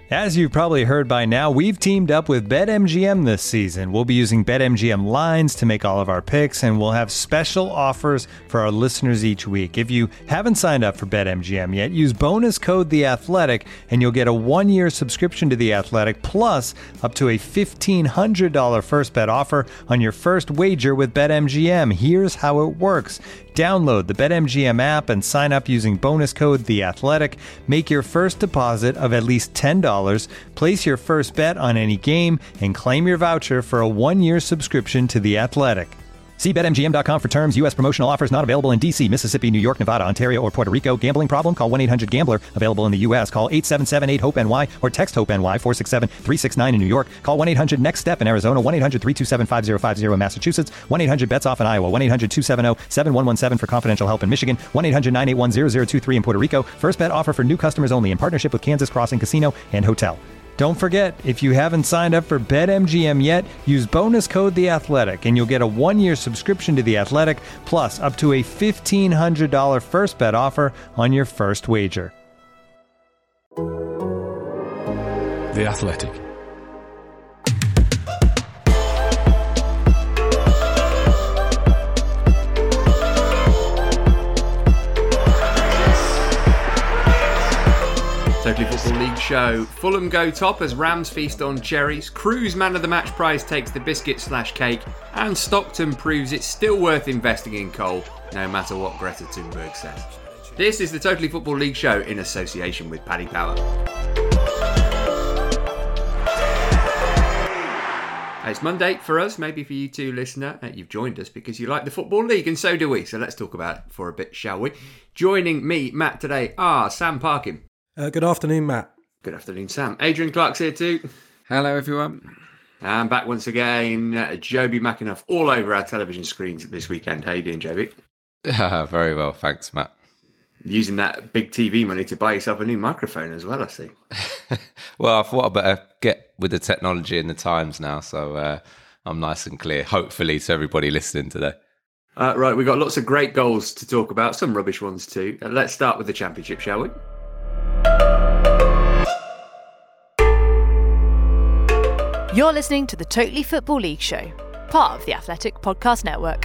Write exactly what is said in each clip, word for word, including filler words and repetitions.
As you've probably heard by now, we've teamed up with BetMGM this season. We'll be using BetMGM lines to make all of our picks, and we'll have special offers for our listeners each week. If you haven't signed up for BetMGM yet, use bonus code The Athletic, and you'll get a one-year subscription to The Athletic, plus up to a fifteen hundred dollars first bet offer on your first wager with BetMGM. Here's how it works. Download the BetMGM app and sign up using bonus code The Athletic. Make your first deposit of at least ten dollars. Place your first bet on any game and claim your voucher for a one-year subscription to The Athletic. See Bet M G M dot com for terms. U S promotional offers not available in D C, Mississippi, New York, Nevada, Ontario, or Puerto Rico. Gambling problem? Call one eight hundred gambler. Available in the U S. Call eight seven seven eight hope N Y or text HOPE-NY four six seven three six nine in New York. Call one eight hundred next step in Arizona. one eight hundred three two seven five zero five zero in Massachusetts. one eight hundred bets off in Iowa. one eight hundred two seven zero seven one one seven for confidential help in Michigan. one eight hundred nine eight one zero zero two three in Puerto Rico. First bet offer for new customers only in partnership with Kansas Crossing Casino and Hotel. Don't forget, if you haven't signed up for BetMGM yet, use bonus code The Athletic, and you'll get a one-year subscription to The Athletic, plus up to a fifteen hundred dollars first bet offer on your first wager. The Athletic. Totally Football League show. Fulham go top as Rams feast on cherries. Crews man of the match prize takes the biscuit slash cake. And Stockton proves it's still worth investing in coal, no matter what Greta Thunberg says. This is the Totally Football League show in association with Paddy Power. It's Monday for us, maybe for you too, listener. You've joined us because you like the Football League, and so do we. So let's talk about it for a bit, shall we? Joining me, Matt, today are Sam Parkin. Uh, good afternoon, Matt. Good afternoon, Sam. Adrian Clark's here too. Hello, everyone. And back once again, uh, Joby McAnuff all over our television screens this weekend. How you doing, Joby? Uh, very well, thanks, Matt. Using that big T V money to buy yourself a new microphone as well, I see. Well, I thought I'd better get with the technology and the times now, so uh, I'm nice and clear, hopefully, to everybody listening today. Uh, right, we've got lots of great goals to talk about, some rubbish ones too. Uh, let's start with the Championship, shall we? You're listening to the Totally Football League show, part of the Athletic Podcast Network.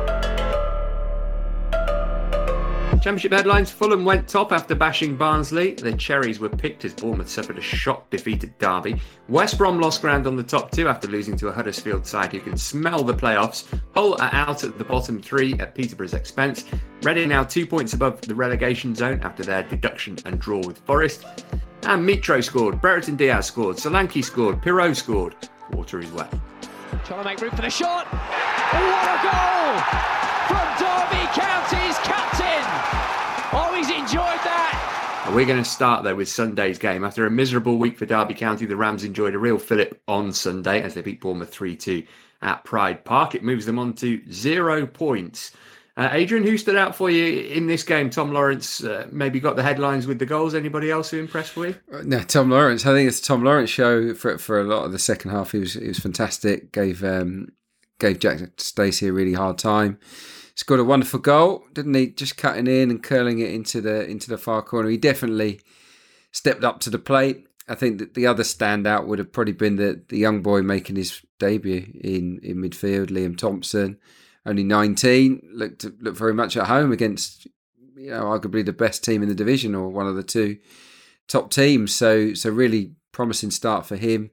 Championship headlines. Fulham went top after bashing Barnsley. The Cherries were picked as Bournemouth suffered a shock defeat at Derby. West Brom lost ground on the top two after losing to a Huddersfield side who can smell the playoffs. Hull are out at the bottom three at Peterborough's expense. Reading now two points above the relegation zone after their deduction and draw with Forest. And Mitro scored, Brereton Diaz scored, Solanke scored, Pirot scored. Water is wet. Trying to make room for the shot. What a goal from Derby County's captain. Oh, he's enjoyed that. We're going to start though with Sunday's game. After a miserable week for Derby County, the Rams enjoyed a real fillip on Sunday as they beat Bournemouth three two at Pride Park. It moves them on to zero points. Uh, Adrian, who stood out for you in this game? Tom Lawrence uh, maybe got the headlines with the goals. Anybody else who impressed for you? No, Tom Lawrence. I think it's the Tom Lawrence show for for a lot of the second half. He was he was fantastic. Gave um, gave Jack Stacey a really hard time. Scored a wonderful goal, didn't he? Just cutting in and curling it into the into the far corner. He definitely stepped up to the plate. I think that the other standout would have probably been the, the young boy making his debut in, in midfield, Liam Thompson. Only nineteen, looked looked very much at home against, you know, arguably the best team in the division or one of the two top teams. So, so really promising start for him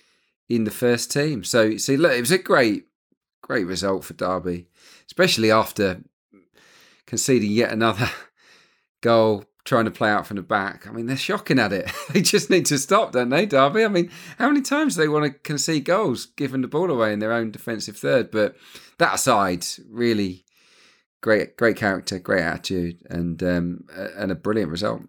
in the first team. So, see, look, it was a great, great result for Derby, especially after conceding yet another goal, trying to play out from the back. I mean, they're shocking at it. They just need to stop, don't they, Derby? I mean, how many times do they want to concede goals, giving the ball away in their own defensive third? But that aside, really great, great character, great attitude, and um, and a brilliant result.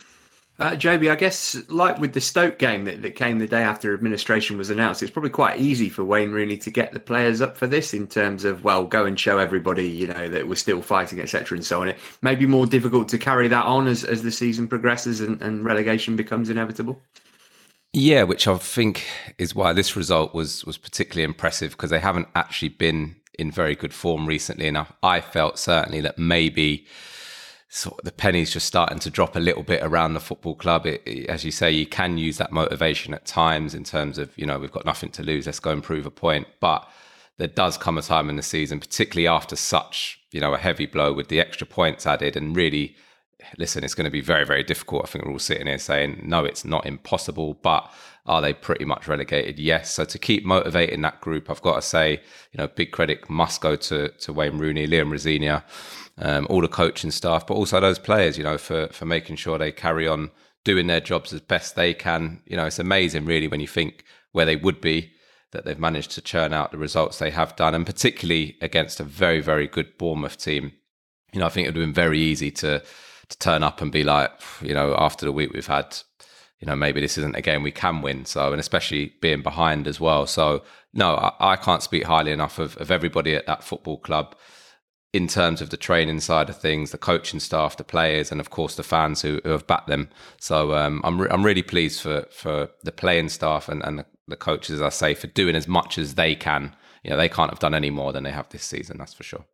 Uh, Joby, I guess, like with the Stoke game that, that came the day after administration was announced, it's probably quite easy for Wayne Rooney to get the players up for this in terms of, well, go and show everybody, you know, that we're still fighting, et cetera, and so on. It may be more difficult to carry that on as, as the season progresses and, and relegation becomes inevitable. Yeah, which I think is why this result was was particularly impressive, because they haven't actually been in very good form recently enough. I felt certainly that maybe sort of the penny's just starting to drop a little bit around the football club. It, it, as you say, you can use that motivation at times in terms of, you know, we've got nothing to lose, let's go and prove a point. But there does come a time in the season, particularly after such, you know, a heavy blow with the extra points added, and really, listen, it's going to be very, very difficult. I think we're all sitting here saying, no, it's not impossible, but are they pretty much relegated? Yes. So to keep motivating that group, I've got to say, you know, big credit must go to to Wayne Rooney, Liam Rosenior, um, all the coaching staff, but also those players, you know, for for making sure they carry on doing their jobs as best they can. You know, it's amazing really when you think where they would be, that they've managed to churn out the results they have done, and particularly against a very, very good Bournemouth team. You know, I think it would have been very easy to to turn up and be like, you know, after the week we've had, you know, maybe this isn't a game we can win. So, and especially being behind as well. So, no, I, I can't speak highly enough of, of everybody at that football club in terms of the training side of things, the coaching staff, the players, and of course the fans who, who have backed them. So um, I'm re- I'm really pleased for for the playing staff and, and the, the coaches, as I say, for doing as much as they can. You know, they can't have done any more than they have this season, that's for sure.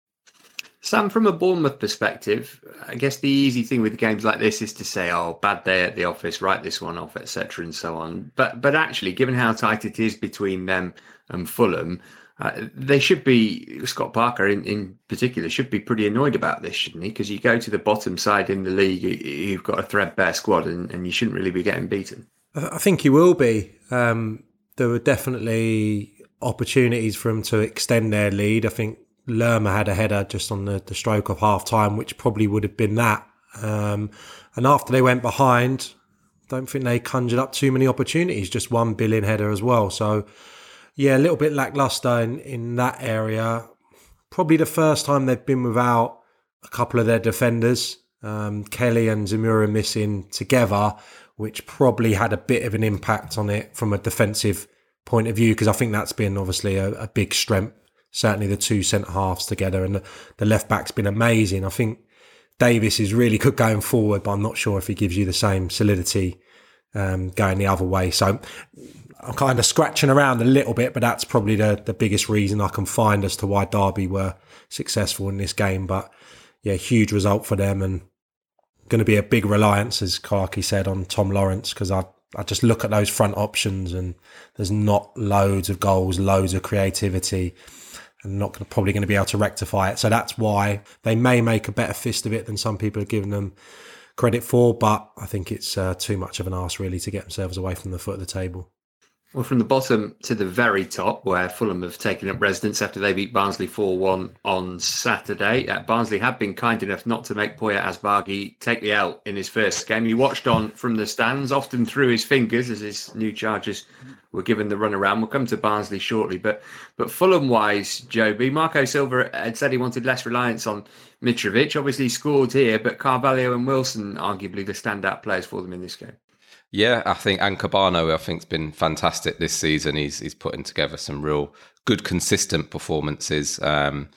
Sam, from a Bournemouth perspective, I guess the easy thing with games like this is to say, oh, bad day at the office, write this one off, et cetera, and so on. But but actually, given how tight it is between them and Fulham, uh, they should be, Scott Parker in, in particular, should be pretty annoyed about this, shouldn't he? Because you go to the bottom side in the league, you've got a threadbare squad, and, and you shouldn't really be getting beaten. I think he will be. Um, there were definitely opportunities for him to extend their lead. I think Lerma had a header just on the, the stroke of half time, which probably would have been that. Um, and after they went behind, I don't think they conjured up too many opportunities, just one Billing header as well. So, yeah, a little bit lacklustre in, in that area. Probably the first time they've been without a couple of their defenders, um, Kelly and Zamora missing together, which probably had a bit of an impact on it from a defensive point of view, because I think that's been obviously a, a big strength. Certainly the two centre-halves together, and the, the left-back's been amazing. I think Davis is really good going forward, but I'm not sure if he gives you the same solidity um, going the other way. So I'm kind of scratching around a little bit, but that's probably the, the biggest reason I can find as to why Derby were successful in this game. But yeah, huge result for them, and going to be a big reliance, as Clarkey said, on Tom Lawrence, because I I just look at those front options and there's not loads of goals, loads of creativity, and not gonna, probably going to be able to rectify it. So that's why they may make a better fist of it than some people have given them credit for, but I think it's uh, too much of an arse really to get themselves away from the foot of the table. Well, from the bottom to the very top, where Fulham have taken up residence after they beat Barnsley four one on Saturday. Uh, Barnsley have been kind enough not to make Poya Asbaghi take the L in his first game. He watched on from the stands, often through his fingers as his new charges were given the runaround. We'll come to Barnsley shortly. But but Fulham-wise, Joby, Marco Silva had said he wanted less reliance on Mitrovic. Obviously he scored here, but Carvalho and Wilson, arguably the standout players for them in this game. Yeah, I think Ancabano, I think, has been fantastic this season. He's he's putting together some real good, consistent performances. Um,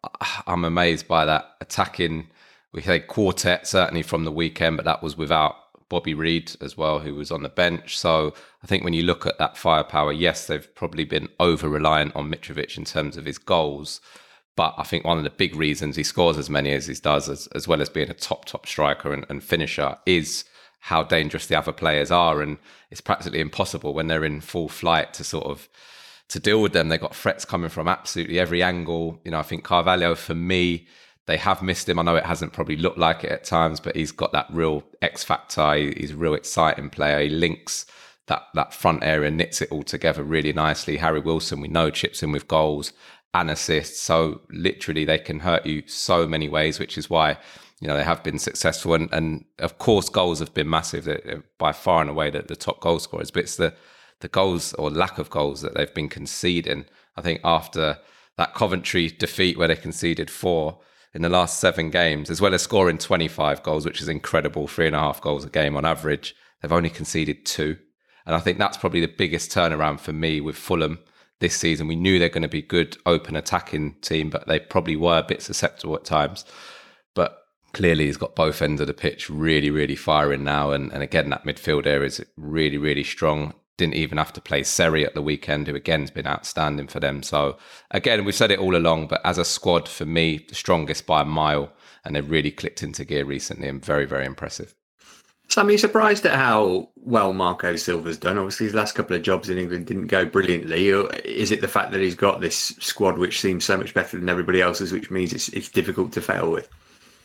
I'm amazed by that attacking, we had quartet certainly from the weekend, but that was without Bobby Reid as well, who was on the bench. So I think when you look at that firepower, yes, they've probably been over-reliant on Mitrovic in terms of his goals. But I think one of the big reasons he scores as many as he does, as, as well as being a top, top striker and, and finisher, is how dangerous the other players are, and it's practically impossible when they're in full flight to sort of to deal with them. They've got threats coming from absolutely every angle. You know, I think Carvalho, for me, they have missed him. I know it hasn't probably looked like it at times, but he's got that real X factor. He's a real exciting player. He links that that front area, knits it all together really nicely. Harry Wilson, we know, chips in with goals and assists. So literally they can hurt you so many ways, which is why, you know, they have been successful. And, and of course, goals have been massive. They're by far and away the, the top goal scorers. But it's the, the goals or lack of goals that they've been conceding. I think after that Coventry defeat where they conceded four in the last seven games, as well as scoring twenty-five goals, which is incredible, three and a half goals a game on average, they've only conceded two. And I think that's probably the biggest turnaround for me with Fulham this season. We knew they're going to be good, open attacking team, but they probably were a bit susceptible at times. But clearly he's got both ends of the pitch really, really firing now. And, and again, that midfield area is really, really strong. Didn't even have to play Seri at the weekend, who again has been outstanding for them. So again, we've said it all along, but as a squad, for me, the strongest by a mile. and they've really clicked into gear recently and very, very impressive. Sam, are you surprised at how well Marco Silva's done? Obviously, his last couple of jobs in England didn't go brilliantly. Or is it the fact that he's got this squad which seems so much better than everybody else's, which means it's it's difficult to fail with?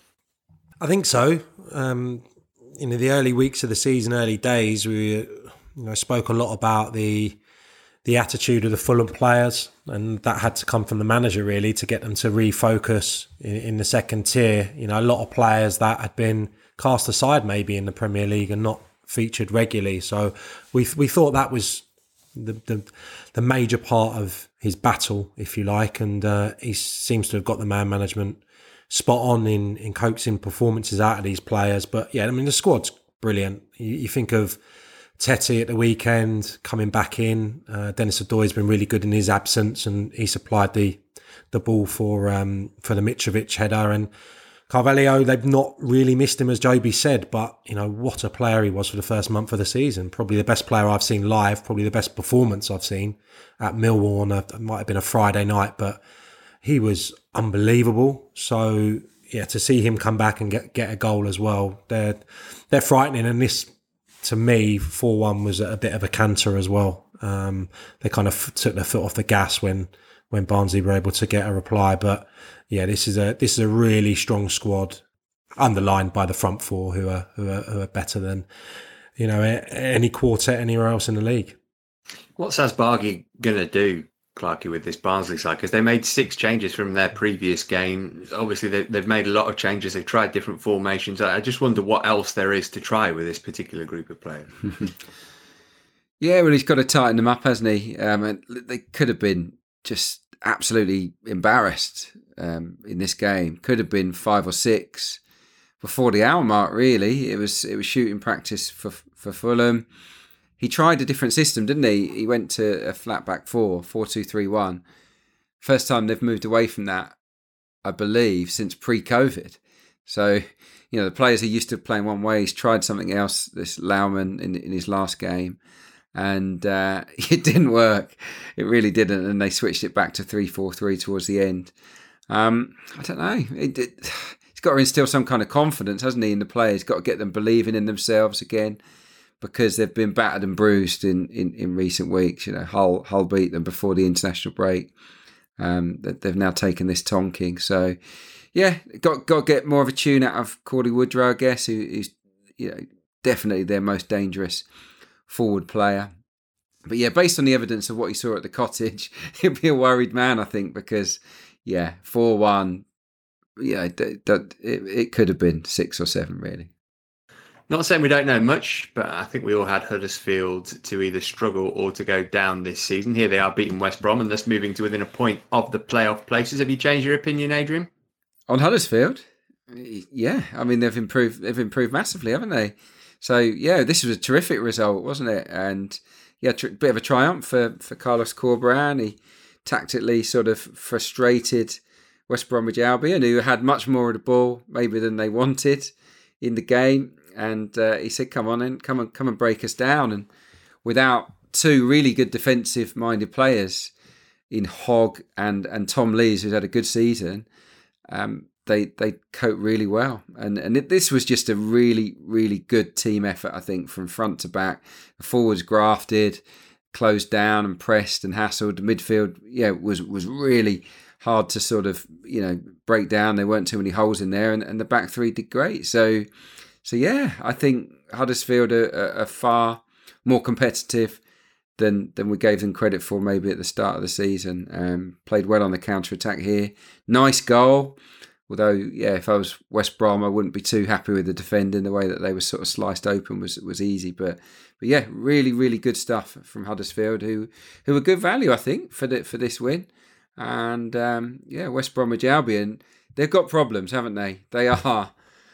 I think so. Um, you know, the early weeks of the season, early days, we you know spoke a lot about the the attitude of the Fulham players, and that had to come from the manager really to get them to refocus in, in the second tier. You know, a lot of players that had been cast aside maybe in the Premier League and not featured regularly. So we we thought that was the the, the major part of his battle, if you like, and uh, he seems to have got the man management spot on in, in coaxing performances out of these players. But yeah, I mean, the squad's brilliant. You, you think of Tete at the weekend coming back in. Uh, Dennis Odoi has been really good in his absence, and he supplied the the ball for um, for the Mitrovic header. And Carvalho, they've not really missed him, as Joby said, but you know what a player he was for the first month of the season. Probably the best player I've seen live, probably the best performance I've seen at Millwall on a, it might have been a Friday night, but he was unbelievable. So yeah, to see him come back and get get a goal as well, they're they're frightening. And this, to me, four one was a bit of a canter as well. Um, they kind of took their foot off the gas when when Barnsley were able to get a reply, but yeah, this is a this is a really strong squad, underlined by the front four, who are who are, who are better than you know any quartet anywhere else in the league. What's Asbaghi gonna do, Clarkey, with this Barnsley side? Because they made six changes from their previous game. Obviously, they, they've made a lot of changes. They've tried different formations. I just wonder what else there is to try with this particular group of players. Yeah, well, he's got to tighten them up, hasn't he? Um, and they could have been just absolutely embarrassed um, in this game. Could have been five or six before the hour mark. Really, it was it was shooting practice for for Fulham. He tried a different system, didn't he? He went to a flat back four, four two three one. First time they've moved away from that, I believe, since pre-COVID. So, you know, the players are used to playing one way. He's tried something else, this Laumann, in, in his last game. And uh, it didn't work. It really didn't. And they switched it back to three four three towards the end. Um, I don't know. It, it, he's got to instill some kind of confidence, hasn't he, in the players? He's got to get them believing in themselves again, because they've been battered and bruised in, in, in recent weeks. You know, Hull, Hull beat them before the international break. Um, they've now taken this tonking. So, yeah, got got to get more of a tune out of Caudie Woodrow, I guess, who, who's you know definitely their most dangerous forward player. But yeah, based on the evidence of what he saw at the Cottage, he'll be a worried man, I think, because yeah, four one, yeah, it, it, it could have been six or seven, really. Not saying we don't know much, but I think we all had Huddersfield to either struggle or to go down this season. Here they are beating West Brom and thus moving to within a point of the playoff places. Have you changed your opinion, Adrian? On Huddersfield? Yeah, I mean, they've improved, they've improved massively, haven't they? So, yeah, this was a terrific result, wasn't it? And, yeah, a bit of a triumph for, for Carlos Corberán. He tactically sort of frustrated West Bromwich Albion, who had much more of the ball, maybe, than they wanted in the game. And uh, he said, come on, in, come on, come and break us down. And without two really good defensive-minded players in Hogg and, and Tom Lees, who's had a good season, um, they they cope really well. And and it, this was just a really, really good team effort, I think, from front to back. The forwards grafted, closed down and pressed and hassled. The midfield, yeah, was was really hard to sort of, you know, break down. There weren't too many holes in there. And, and the back three did great. So, so yeah, I think Huddersfield are, are far more competitive than than we gave them credit for maybe at the start of the season. Um, played well on the counter-attack here. Nice goal. Although, yeah, if I was West Brom, I wouldn't be too happy with the defending. The way that they were sort of sliced open was was easy. But but yeah, really, really good stuff from Huddersfield, who who were good value, I think, for the, for this win. And um, yeah, West Bromwich Albion, they've got problems, haven't they? They are.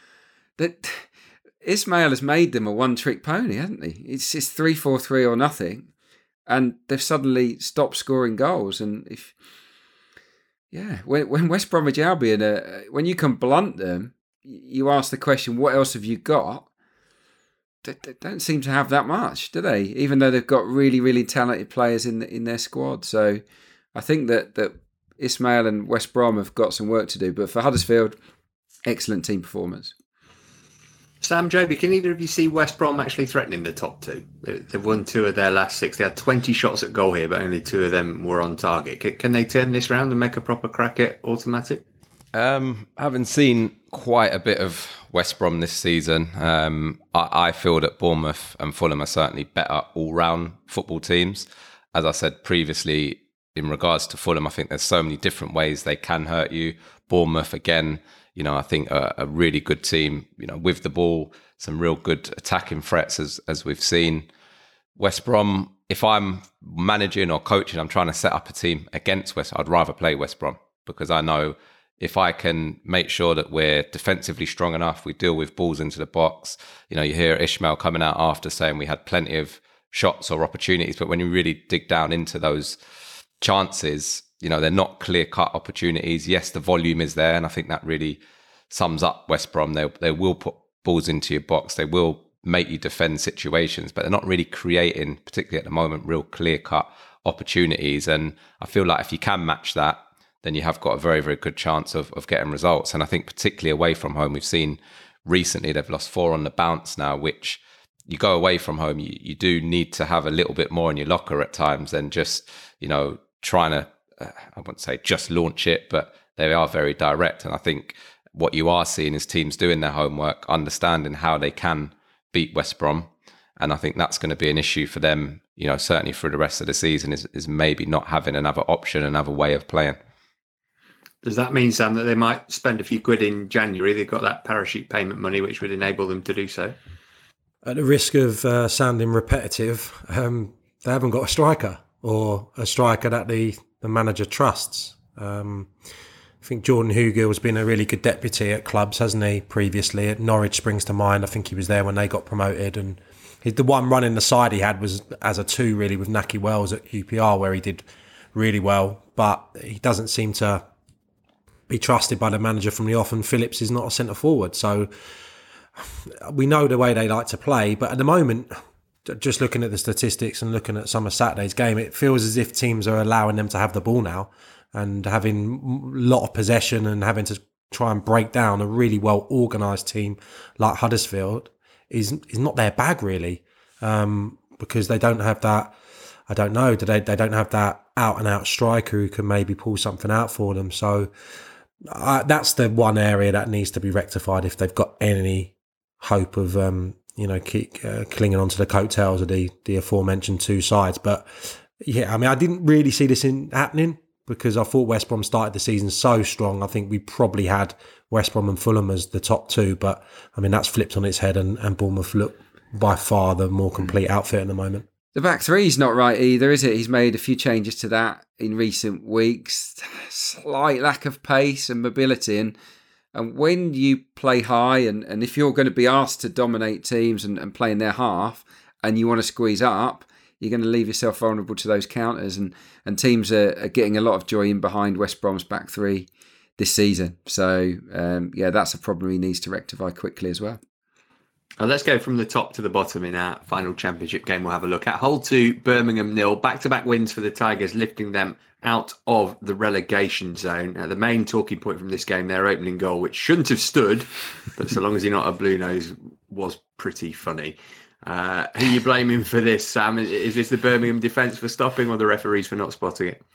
That Ismail has made them a one-trick pony, hasn't he? It's just three four three or nothing. And they've suddenly stopped scoring goals. And if... Yeah, when when West Bromwich Albion, uh, when you can blunt them, you ask the question, what else have you got? They, they don't seem to have that much, do they? Even though they've got really, really talented players in in their squad. So I think that, that Ismail and West Brom have got some work to do. But for Huddersfield, excellent team performance. Sam, Joby, can either of you see West Brom actually threatening the top two? They've won two of their last six. They had twenty shots at goal here, but only two of them were on target. Can they turn this round and make a proper crack at automatic? Um, having seen quite a bit of West Brom this season, um, I, I feel that Bournemouth and Fulham are certainly better all-round football teams. As I said previously, in regards to Fulham, I think there's so many different ways they can hurt you. Bournemouth, again, you know, I think a, a really good team, you know, with the ball, some real good attacking threats as as we've seen. West Brom, if I'm managing or coaching, I'm trying to set up a team against West, I'd rather play West Brom, because I know if I can make sure that we're defensively strong enough, we deal with balls into the box. You know, you hear Ishmael coming out after saying we had plenty of shots or opportunities, but when you really dig down into those chances, you know, they're not clear-cut opportunities. Yes, the volume is there, and I think that really sums up West Brom. They they will put balls into your box. They will make you defend situations, but they're not really creating, particularly at the moment, real clear-cut opportunities. And I feel like if you can match that, then you have got a very, very good chance of, of getting results. And I think particularly away from home, we've seen recently they've lost four on the bounce now, which you go away from home, you, you do need to have a little bit more in your locker at times than just, you know, trying to, uh, I wouldn't say just launch it, but they are very direct. And I think what you are seeing is teams doing their homework, understanding how they can beat West Brom. And I think that's going to be an issue for them, you know, certainly for the rest of the season, is, is maybe not having another option, another way of playing. Does that mean, Sam, that they might spend a few quid in January? They've got that parachute payment money, which would enable them to do so. At the risk of uh, sounding repetitive, um, they haven't got a striker or a striker that the, the manager trusts. Um, I think Jordan Hugill has been a really good deputy at clubs, hasn't he, previously? At Norwich springs to mind. I think he was there when they got promoted. And he, the one run in the side he had was as a two, really, with Nahki Wells at Q P R, where he did really well. But he doesn't seem to be trusted by the manager from the off, and Phillips is not a centre forward. So we know the way they like to play, but at the moment, just looking at the statistics and looking at some of Saturday's game, it feels as if teams are allowing them to have the ball now and having a lot of possession and having to try and break down a really well organised team like Huddersfield is is not their bag, really, um, because they don't have that, I don't know, they, they don't have that out-and-out striker who can maybe pull something out for them. So Uh, that's the one area that needs to be rectified if they've got any hope of, um, you know, keep, uh, clinging onto the coattails of the, the aforementioned two sides. But yeah, I mean, I didn't really see this in happening because I thought West Brom started the season so strong. I think we probably had West Brom and Fulham as the top two, but I mean, that's flipped on its head, and, and Bournemouth look by far the more complete outfit at the moment. The back three's not right either, is it? He's made a few changes to that in recent weeks. Slight lack of pace and mobility. And, and when you play high, and, and if you're going to be asked to dominate teams and, and play in their half, and you want to squeeze up, you're going to leave yourself vulnerable to those counters. And, and teams are, are getting a lot of joy in behind West Brom's back three this season. So, um, yeah, that's a problem he needs to rectify quickly as well. Well, let's go from the top to the bottom in our final championship game we'll have a look at. Hull two, Birmingham nil. Back-to-back wins for the Tigers, lifting them out of the relegation zone. Now, the main talking point from this game, their opening goal, which shouldn't have stood, but so long as you're not a blue nose, was pretty funny. Uh, who are you blaming for this, Sam? Is this the Birmingham defence for stopping, or the referees for not spotting it?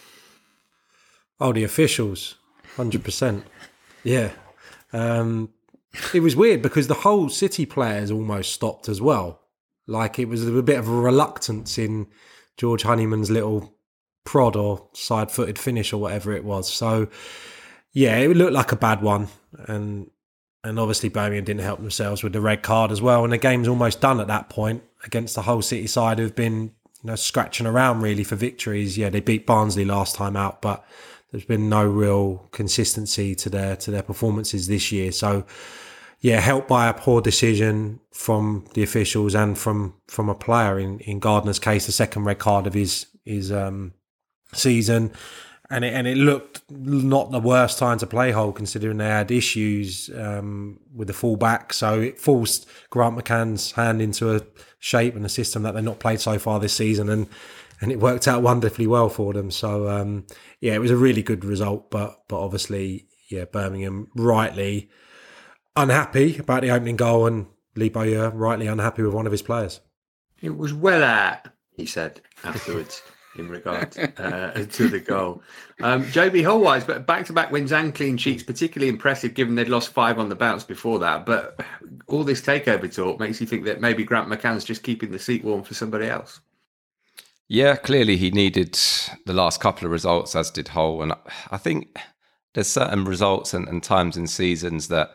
Oh, the officials, one hundred percent. Yeah. Um... It was weird because the whole City players almost stopped as well. Like, it was a bit of a reluctance in George Honeyman's little prod or side-footed finish or whatever it was. So, yeah, it looked like a bad one. And and obviously Birmingham didn't help themselves with the red card as well. And the game's almost done at that point against the whole City side who've been, you know, scratching around really for victories. Yeah, they beat Barnsley last time out, but there's been no real consistency to their to their performances this year. So, yeah, helped by a poor decision from the officials and from, from a player. In, in Gardner's case, the second red card of his his um, season, and it and it looked not the worst time to play Hull, considering they had issues um, with the full-back. So it forced Grant McCann's hand into a shape and a system that they've not played so far this season, and and it worked out wonderfully well for them. So um, yeah, it was a really good result, but but obviously, yeah, Birmingham rightly unhappy about the opening goal, and Lee Bowyer rightly unhappy with one of his players. It was well at, he said afterwards. In regard uh, to the goal. Um, Joby Hull-wise, but back-to-back wins and clean sheets, particularly impressive given they'd lost five on the bounce before that. But all this takeover talk makes you think that maybe Grant McCann's just keeping the seat warm for somebody else. Yeah, clearly he needed the last couple of results, as did Hull. And I think there's certain results and, and times in seasons that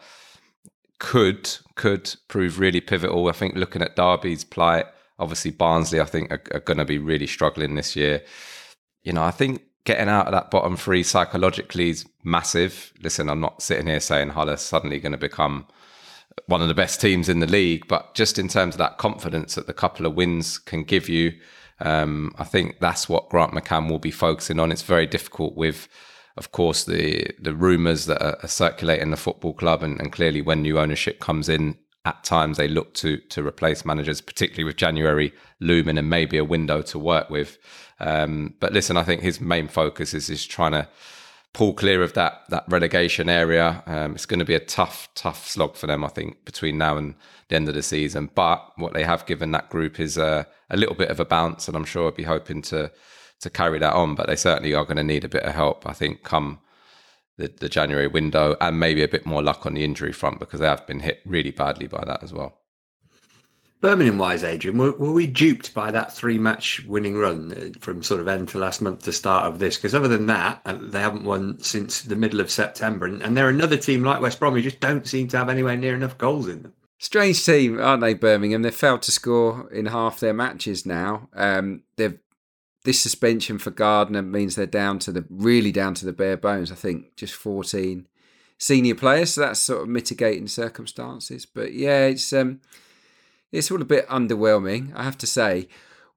could could prove really pivotal. I think looking at Derby's plight, obviously, Barnsley, I think, are, are going to be really struggling this year. You know, I think getting out of that bottom three psychologically is massive. Listen, I'm not sitting here saying Hull are suddenly going to become one of the best teams in the league, but just in terms of that confidence that the couple of wins can give you, um, I think that's what Grant McCann will be focusing on. It's very difficult with, of course, the the rumours that are, are circulating the football club, and, and clearly when new ownership comes in, at times they look to to replace managers, particularly with January looming and maybe a window to work with. Um, but listen, I think his main focus is is trying to pull clear of that that relegation area. Um, it's going to be a tough, tough slog for them, I think, between now and the end of the season. But what they have given that group is a, a little bit of a bounce, and I'm sure I'll be hoping to to carry that on. But they certainly are going to need a bit of help, I think, come The, the January window, and maybe a bit more luck on the injury front, because they have been hit really badly by that as well. Birmingham-wise, Adrian, were, were we duped by that three-match winning run from sort of end to last month to start of this? Because other than that, they haven't won since the middle of September, and, and they're another team like West Brom who just don't seem to have anywhere near enough goals in them. Strange team, aren't they, Birmingham? They've failed to score in half their matches now. Um, they've This suspension for Gardner means they're down to the really down to the bare bones. I think just fourteen senior players, so that's sort of mitigating circumstances. But yeah, it's um, it's all a bit underwhelming, I have to say.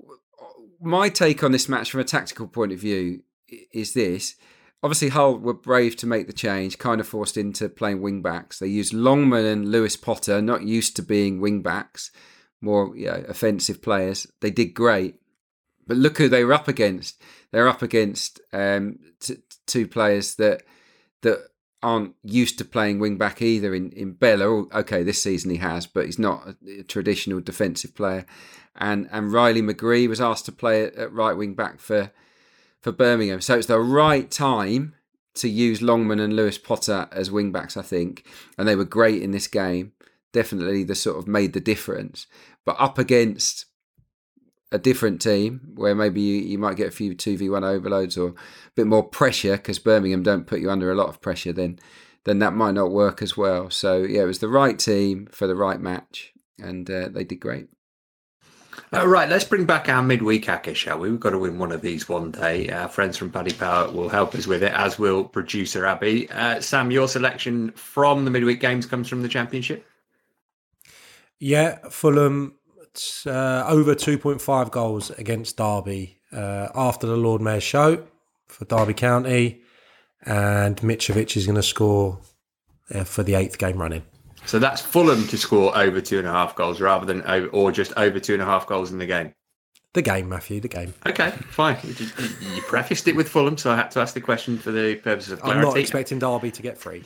My take on this match from a tactical point of view is this: obviously Hull were brave to make the change, kind of forced into playing wing backs. They used Longman and Lewis Potter, not used to being wing backs, more you know, offensive players. They did great. But look who they were up against. They're up against um, t- two players that that aren't used to playing wing back either. In in Bella, okay, this season he has, but he's not a, a traditional defensive player. And and Riley McGree was asked to play at, at right wing back for for Birmingham. So it's the right time to use Longman and Lewis Potter as wing backs, I think. And they were great in this game. Definitely, the sort of made the difference. But up against a different team where maybe you, you might get a few two v one overloads or a bit more pressure, because Birmingham don't put you under a lot of pressure, then then that might not work as well. So yeah, it was the right team for the right match, and uh, they did great. All right, let's bring back our midweek hacker, shall we? We've got to win one of these one day. Our friends from Paddy Power will help us with it, as will producer Abby. Uh, Sam, your selection from the midweek games comes from the Championship? Yeah, Fulham, uh, over two point five goals against Derby uh, after the Lord Mayor's show for Derby County, and Mitrovic is going to score uh, for the eighth game running. So that's Fulham to score over two and a half goals rather than over, or just over two and a half goals in the game? The game, Matthew, the game. Okay, fine. You, you prefaced it with Fulham, so I had to ask the question for the purposes of clarity. I'm not expecting Derby to get free.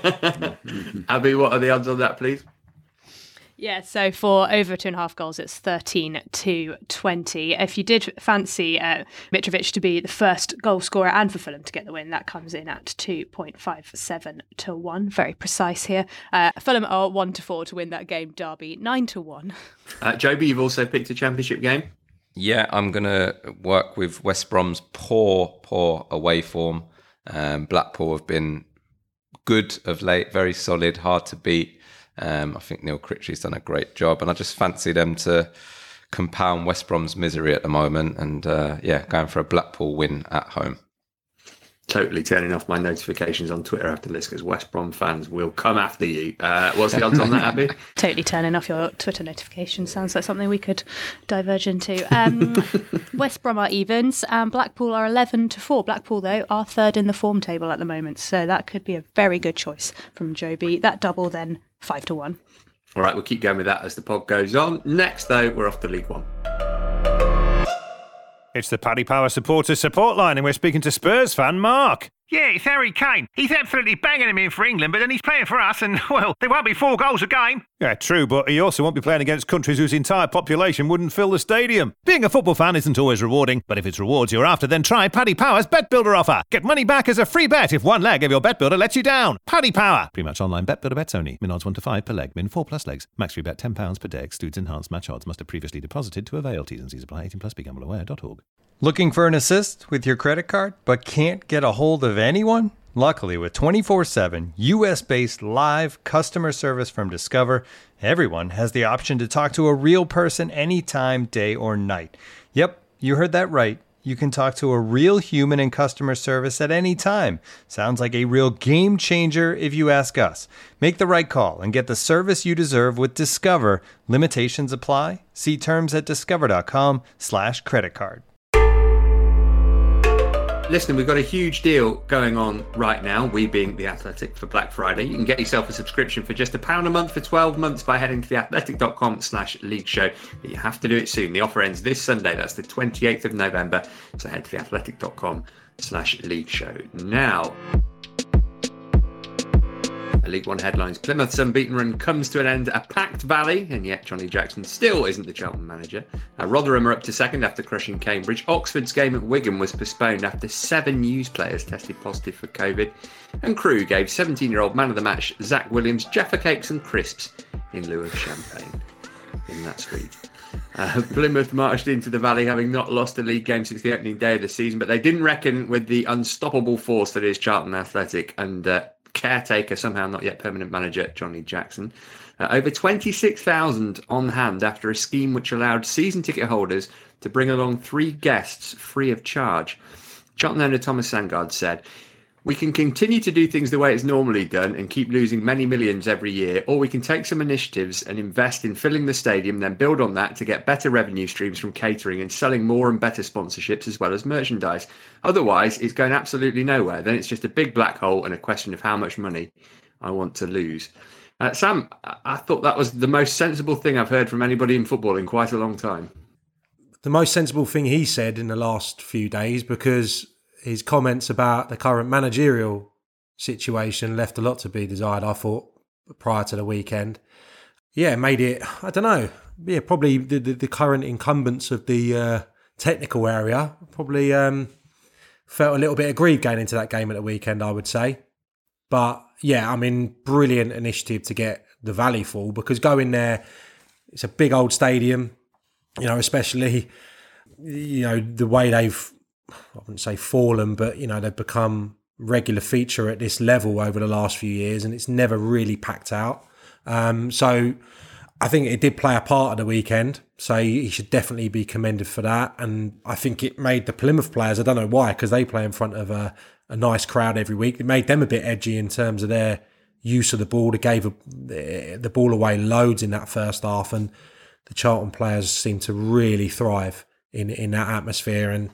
Abby, what are the odds on that, please? Yeah, so for over two and a half goals, it's thirteen to twenty. If you did fancy uh, Mitrovic to be the first goal scorer and for Fulham to get the win, that comes in at two point five seven to one. Very precise here. Uh, Fulham are one to four to win that game. Derby nine to one. Uh, Joby, you've also picked a Championship game. Yeah, I'm going to work with West Brom's poor, poor away form. Um, Blackpool have been good of late, very solid, hard to beat. Um, I think Neil Critchley's done a great job, and I just fancy them to compound West Brom's misery at the moment, and uh, yeah, going for a Blackpool win at home. Totally turning off my notifications on Twitter after this, because West Brom fans will come after you. Uh, what's the odds on that, Abby? Totally turning off your Twitter notifications. Sounds like something we could diverge into. Um, West Brom are evens, and Blackpool are eleven to four. Blackpool, though, are third in the form table at the moment, so that could be a very good choice from Joby. That double then five to one. All right, we'll keep going with that as the pod goes on. Next, though, we're off to League One. It's the Paddy Power Supporters Support Line, and we're speaking to Spurs fan Mark. Yeah, it's Harry Kane. He's absolutely banging him in for England, but then he's playing for us and, well, there won't be four goals a game. Yeah, true, but he also won't be playing against countries whose entire population wouldn't fill the stadium. Being a football fan isn't always rewarding, but if it's rewards you're after, then try Paddy Power's Bet Builder offer. Get money back as a free bet if one leg of your Bet Builder lets you down. Paddy Power. Pre-match online Bet Builder bets only. Min odds one to five per leg. Min four plus legs. Max free bet ten pounds per day. Excludes enhanced match odds. Must have previously deposited to avail. T's and C's apply. eighteen plus. Be gamble aware dot org. Looking for an assist with your credit card, but can't get a hold of anyone? Luckily, with twenty-four seven U S-based live customer service from Discover, everyone has the option to talk to a real person anytime, day or night. Yep, you heard that right. You can talk to a real human in customer service at any time. Sounds like a real game changer if you ask us. Make the right call and get the service you deserve with Discover. Limitations apply. See terms at discover.com slash credit card. Listen, we've got a huge deal going on right now, we being The Athletic, for Black Friday. You can get yourself a subscription for just a pound a month for twelve months by heading to theathletic.com slash league show. But you have to do it soon. The offer ends this Sunday. That's the twenty-eighth of November. So head to theathletic.com slash league show now. League One headlines. Plymouth's unbeaten run comes to an end at a packed Valley, and yet Johnny Jackson still isn't the Charlton manager. Uh, Rotherham are up to second after crushing Cambridge. Oxford's game at Wigan was postponed after seven news players tested positive for COVID. And Crewe gave seventeen-year-old man of the match Zach Williams Jaffa cakes and crisps in lieu of champagne. In that street. Uh, Plymouth marched into the Valley having not lost a league game since the opening day of the season, but they didn't reckon with the unstoppable force that is Charlton Athletic and uh, caretaker, somehow not yet permanent manager, Johnny Jackson. Uh, over twenty-six thousand on hand after a scheme which allowed season ticket holders to bring along three guests free of charge. Charlton owner Thomas Sandgaard said, "We can continue to do things the way it's normally done and keep losing many millions every year, or we can take some initiatives and invest in filling the stadium, then build on that to get better revenue streams from catering and selling more and better sponsorships as well as merchandise. Otherwise, it's going absolutely nowhere. Then it's just a big black hole and a question of how much money I want to lose." Uh, Sam, I thought that was the most sensible thing I've heard from anybody in football in quite a long time. The most sensible thing he said in the last few days, because his comments about the current managerial situation left a lot to be desired, I thought, prior to the weekend. Yeah, made it, I don't know, yeah, probably the, the, the current incumbents of the uh, technical area probably um, felt a little bit aggrieved going into that game at the weekend, I would say. But yeah, I mean, brilliant initiative to get the Valley full, because going there, it's a big old stadium, you know, especially, you know, the way they've, I wouldn't say fallen, but, you know, they've become regular feature at this level over the last few years, and it's never really packed out. Um, so I think it did play a part of the weekend. So he should definitely be commended for that. And I think it made the Plymouth players, I don't know why, because they play in front of a, a nice crowd every week. It made them a bit edgy in terms of their use of the ball. They gave a, the ball away loads in that first half, and the Charlton players seemed to really thrive in, in that atmosphere. And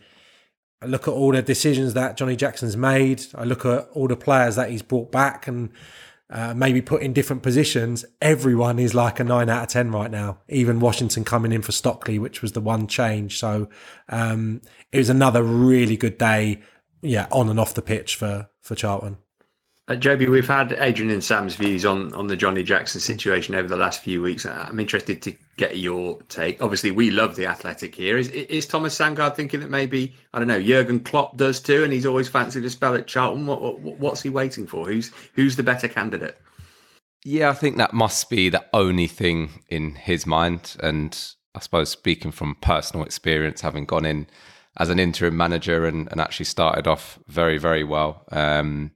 I look at all the decisions that Johnny Jackson's made. I look at all the players that he's brought back and uh, maybe put in different positions. Everyone is like a nine out of ten right now. Even Washington coming in for Stockley, which was the one change. So um, it was another really good day, yeah, on and off the pitch for, for Charlton. Uh, Joby, we've had Adrian and Sam's views on, on the Johnny Jackson situation over the last few weeks. I'm interested to get your take. Obviously, we love the Athletic here. Is is Thomas Sandgaard thinking that maybe, I don't know, Jurgen Klopp does too, and he's always fancied a spell at Charlton? What, what, what's he waiting for? Who's who's the better candidate? Yeah, I think that must be the only thing in his mind. And I suppose speaking from personal experience, having gone in as an interim manager and, and actually started off very, very well. Um,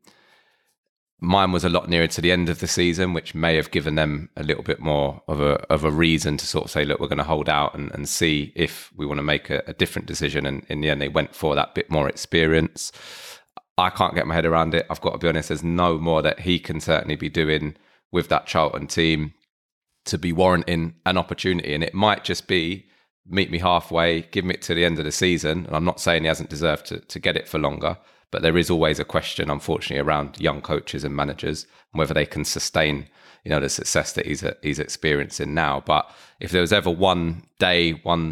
Mine was a lot nearer to the end of the season, which may have given them a little bit more of a of a reason to sort of say, look, we're going to hold out and, and see if we want to make a, a different decision. And in the end, they went for that bit more experience. I can't get my head around it. I've got to be honest, there's no more that he can certainly be doing with that Charlton team to be warranting an opportunity. And it might just be, meet me halfway, give me it to the end of the season. And I'm not saying he hasn't deserved to, to get it for longer. But there is always a question, unfortunately, around young coaches and managers and whether they can sustain, you know, the success that he's he's experiencing now. But if there was ever one day, one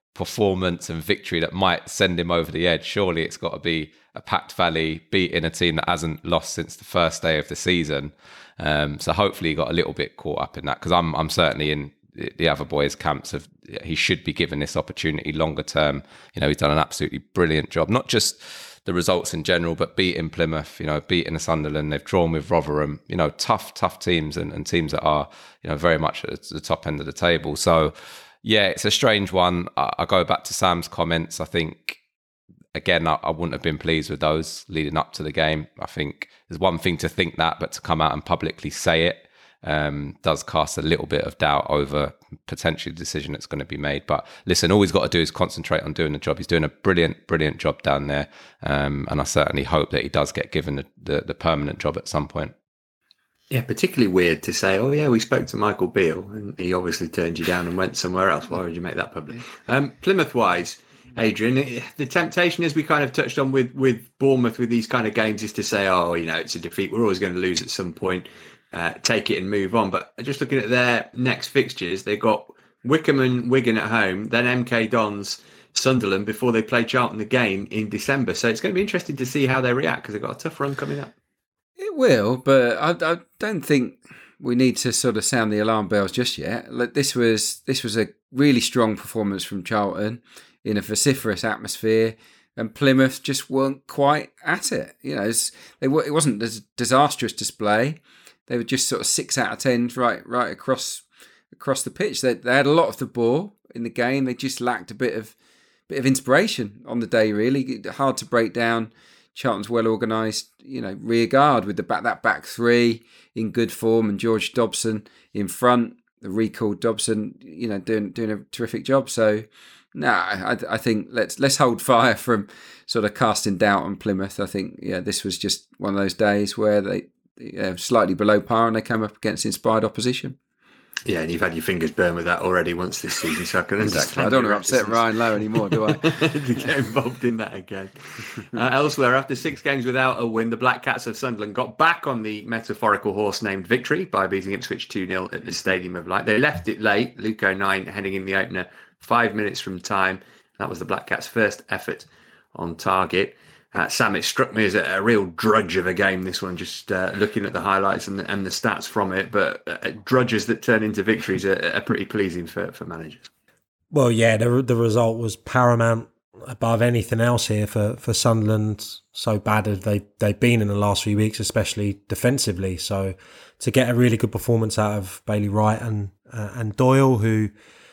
performance and victory that might send him over the edge, surely it's got to be a packed Valley beating a team that hasn't lost since the first day of the season. Um, so hopefully he got a little bit caught up in that, because I'm I'm certainly in the other boys' camps of he should be given this opportunity longer term. You know, he's done an absolutely brilliant job, not just the results in general, but beating Plymouth, you know, beating the Sunderland, they've drawn with Rotherham, you know, tough, tough teams and, and teams that are, you know, very much at the top end of the table. So, yeah, it's a strange one. I, I go back to Sam's comments. I think, again, I, I wouldn't have been pleased with those leading up to the game. I think there's one thing to think that, but to come out and publicly say it um, does cast a little bit of doubt over potentially the decision that's going to be made. But listen, all he's got to do is concentrate on doing the job. He's doing a brilliant, brilliant job down there. Um, and I certainly hope that he does get given the, the, the permanent job at some point. Yeah, particularly weird to say, oh, yeah, we spoke to Michael Beale and he obviously turned you down and went somewhere else. Why would you make that public? Um, Plymouth-wise, Adrian, the temptation, as we kind of touched on with, with Bournemouth with these kind of games, is to say, oh, you know, it's a defeat. We're always going to lose at some point. Uh, take it and move on. But just looking at their next fixtures, they've got Wycombe and Wigan at home, then M K Dons, Sunderland before they play Charlton again in December. So it's going to be interesting to see how they react, because they've got a tough run coming up. It will, but I, I don't think we need to sort of sound the alarm bells just yet. Like, this was this was a really strong performance from Charlton in a vociferous atmosphere, and Plymouth just weren't quite at it. You know, it's, they it wasn't a disastrous display. They were just sort of six out of ten right right across across the pitch. They, they had a lot of the ball in the game. They just lacked a bit of bit of inspiration on the day. Really hard to break down Charlton's well organised, you know, rear guard with the back that back three in good form, and George Dobson in front. The recalled Dobson, you know, doing doing a terrific job. So, no, nah, I, I think let's let's hold fire from sort of casting doubt on Plymouth. I think, yeah, this was just one of those days where they. Yeah, slightly below par, and they came up against inspired opposition. Yeah, and you've had your fingers burned with that already once this season, so I can exactly. I don't want to upset Ryan Lowe anymore, do I? To get involved in that again. Uh, elsewhere, after six games without a win, the Black Cats of Sunderland got back on the metaphorical horse named victory by beating Ipswich two nil at the Stadium of Light. They left it late, Luke O'Nien heading in the opener five minutes from time. That was the Black Cats' first effort on target. Uh, Sam, it struck me as a, a real drudge of a game, this one, just uh, looking at the highlights and the, and the stats from it. But uh, drudges that turn into victories are, are pretty pleasing for, for managers. Well, yeah, the the result was paramount above anything else here for, for Sunderland, so bad as they, they've been in the last few weeks, especially defensively. So to get a really good performance out of Bailey Wright and, uh, and Doyle, who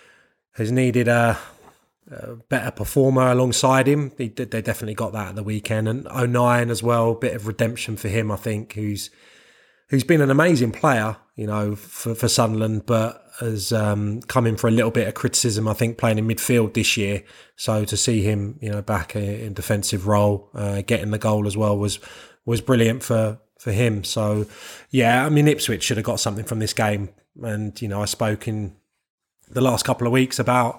has needed a... a better performer alongside him. They, they definitely got that at the weekend. And O'Nien as well, bit of redemption for him, I think, who's who's been an amazing player, you know, for, for Sunderland, but has um, come in for a little bit of criticism, I think, playing in midfield this year. So to see him, you know, back in defensive role, uh, getting the goal as well was was brilliant for, for him. So, yeah, I mean, Ipswich should have got something from this game. And, you know, I spoke in the last couple of weeks about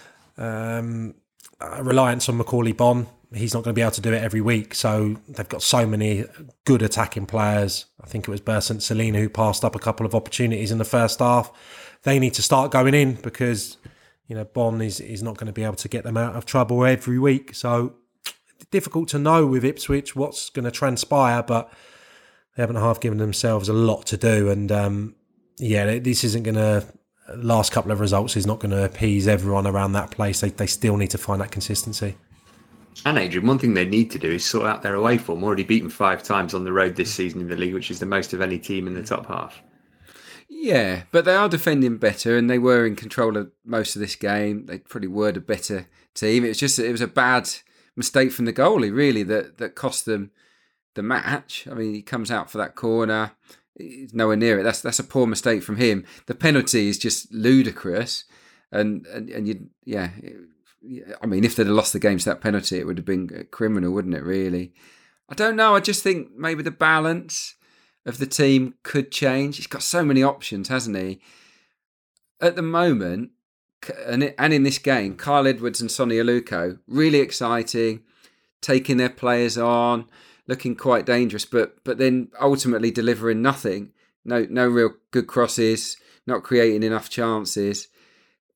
Um, a reliance on Macaulay Bonne. He's not going to be able to do it every week. So they've got so many good attacking players. I think it was Bersant Selina who passed up a couple of opportunities in the first half. They need to start going in because, you know, Bonne is, is not going to be able to get them out of trouble every week. So difficult to know with Ipswich what's going to transpire, but they haven't half given themselves a lot to do. And um, yeah, this isn't going to... last couple of results is not going to appease everyone around that place. They they still need to find that consistency. And Adrian, one thing they need to do is sort out their away form. Already beaten five times on the road this season in the league, which is the most of any team in the top half. Yeah, but they are defending better, and they were in control of most of this game. They probably were the better team. It was just it was a bad mistake from the goalie, really, that that cost them the match. I mean, he comes out for that corner. He's nowhere near it. That's that's a poor mistake from him. The penalty is just ludicrous, and and, and you yeah, I mean, if they'd have lost the game to that penalty, it would have been criminal, wouldn't it? Really, I don't know. I just think maybe the balance of the team could change. He's got so many options, hasn't he? At the moment, and and in this game, Kyle Edwards and Sonny Aluko, really exciting, taking their players on. Looking quite dangerous, but but then ultimately delivering nothing. No no real good crosses, not creating enough chances.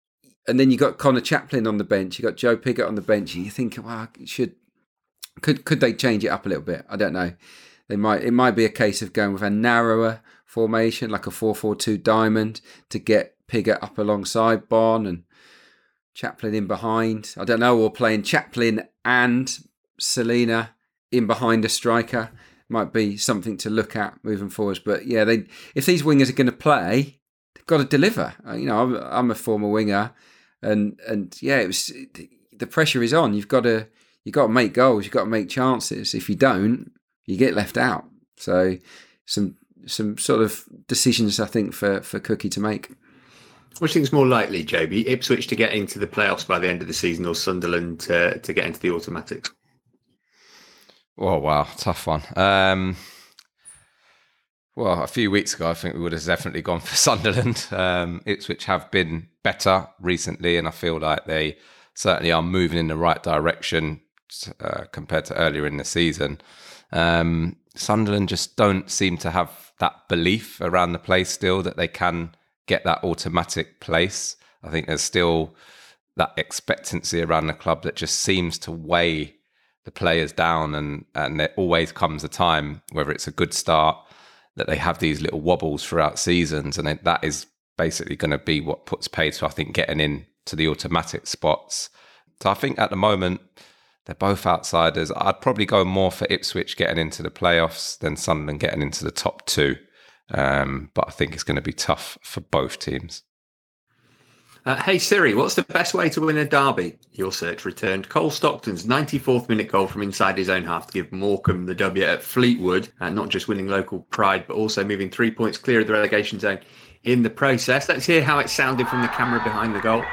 and then you got Connor Chaplin on the bench. You got Joe Pigott on the bench. You think, well, should could could they change it up a little bit? I don't know. They might. It might be a case of going with a narrower formation, like a four four two diamond, to get Pigott up alongside Bond and Chaplin in behind. I don't know, or playing Chaplin and Selina in behind a striker might be something to look at moving forwards. But yeah, they if these wingers are going to play, they've got to deliver. You know, I'm, I'm a former winger, and and yeah, it was the pressure is on. You've got to you've got to make goals. You've got to make chances. If you don't, you get left out. So some some sort of decisions, I think, for for Cookie to make. Which thing's more likely, J B? Ipswich to get into the playoffs by the end of the season, or Sunderland to, to get into the automatics? Oh, wow. Tough one. Um, well, a few weeks ago, I think we would have definitely gone for Sunderland. Um, Ipswich have been better recently, and I feel like they certainly are moving in the right direction uh, compared to earlier in the season. Um, Sunderland just don't seem to have that belief around the place still that they can get that automatic place. I think there's still that expectancy around the club that just seems to weigh the players down, and and there always comes a time, whether it's a good start, that they have these little wobbles throughout seasons, and it, that is basically going to be what puts paid to, I think, getting in to the automatic spots. So I think at the moment they're both outsiders. I'd probably go more for Ipswich getting into the playoffs than Sunderland getting into the top two. Um, but I think it's going to be tough for both teams. Uh, hey Siri, what's the best way to win a derby? Your search returned Cole Stockton's ninety-fourth minute goal from inside his own half to give Morecambe the W at Fleetwood, and not just winning local pride, but also moving three points clear of the relegation zone in the process. Let's hear how it sounded from the camera behind the goal.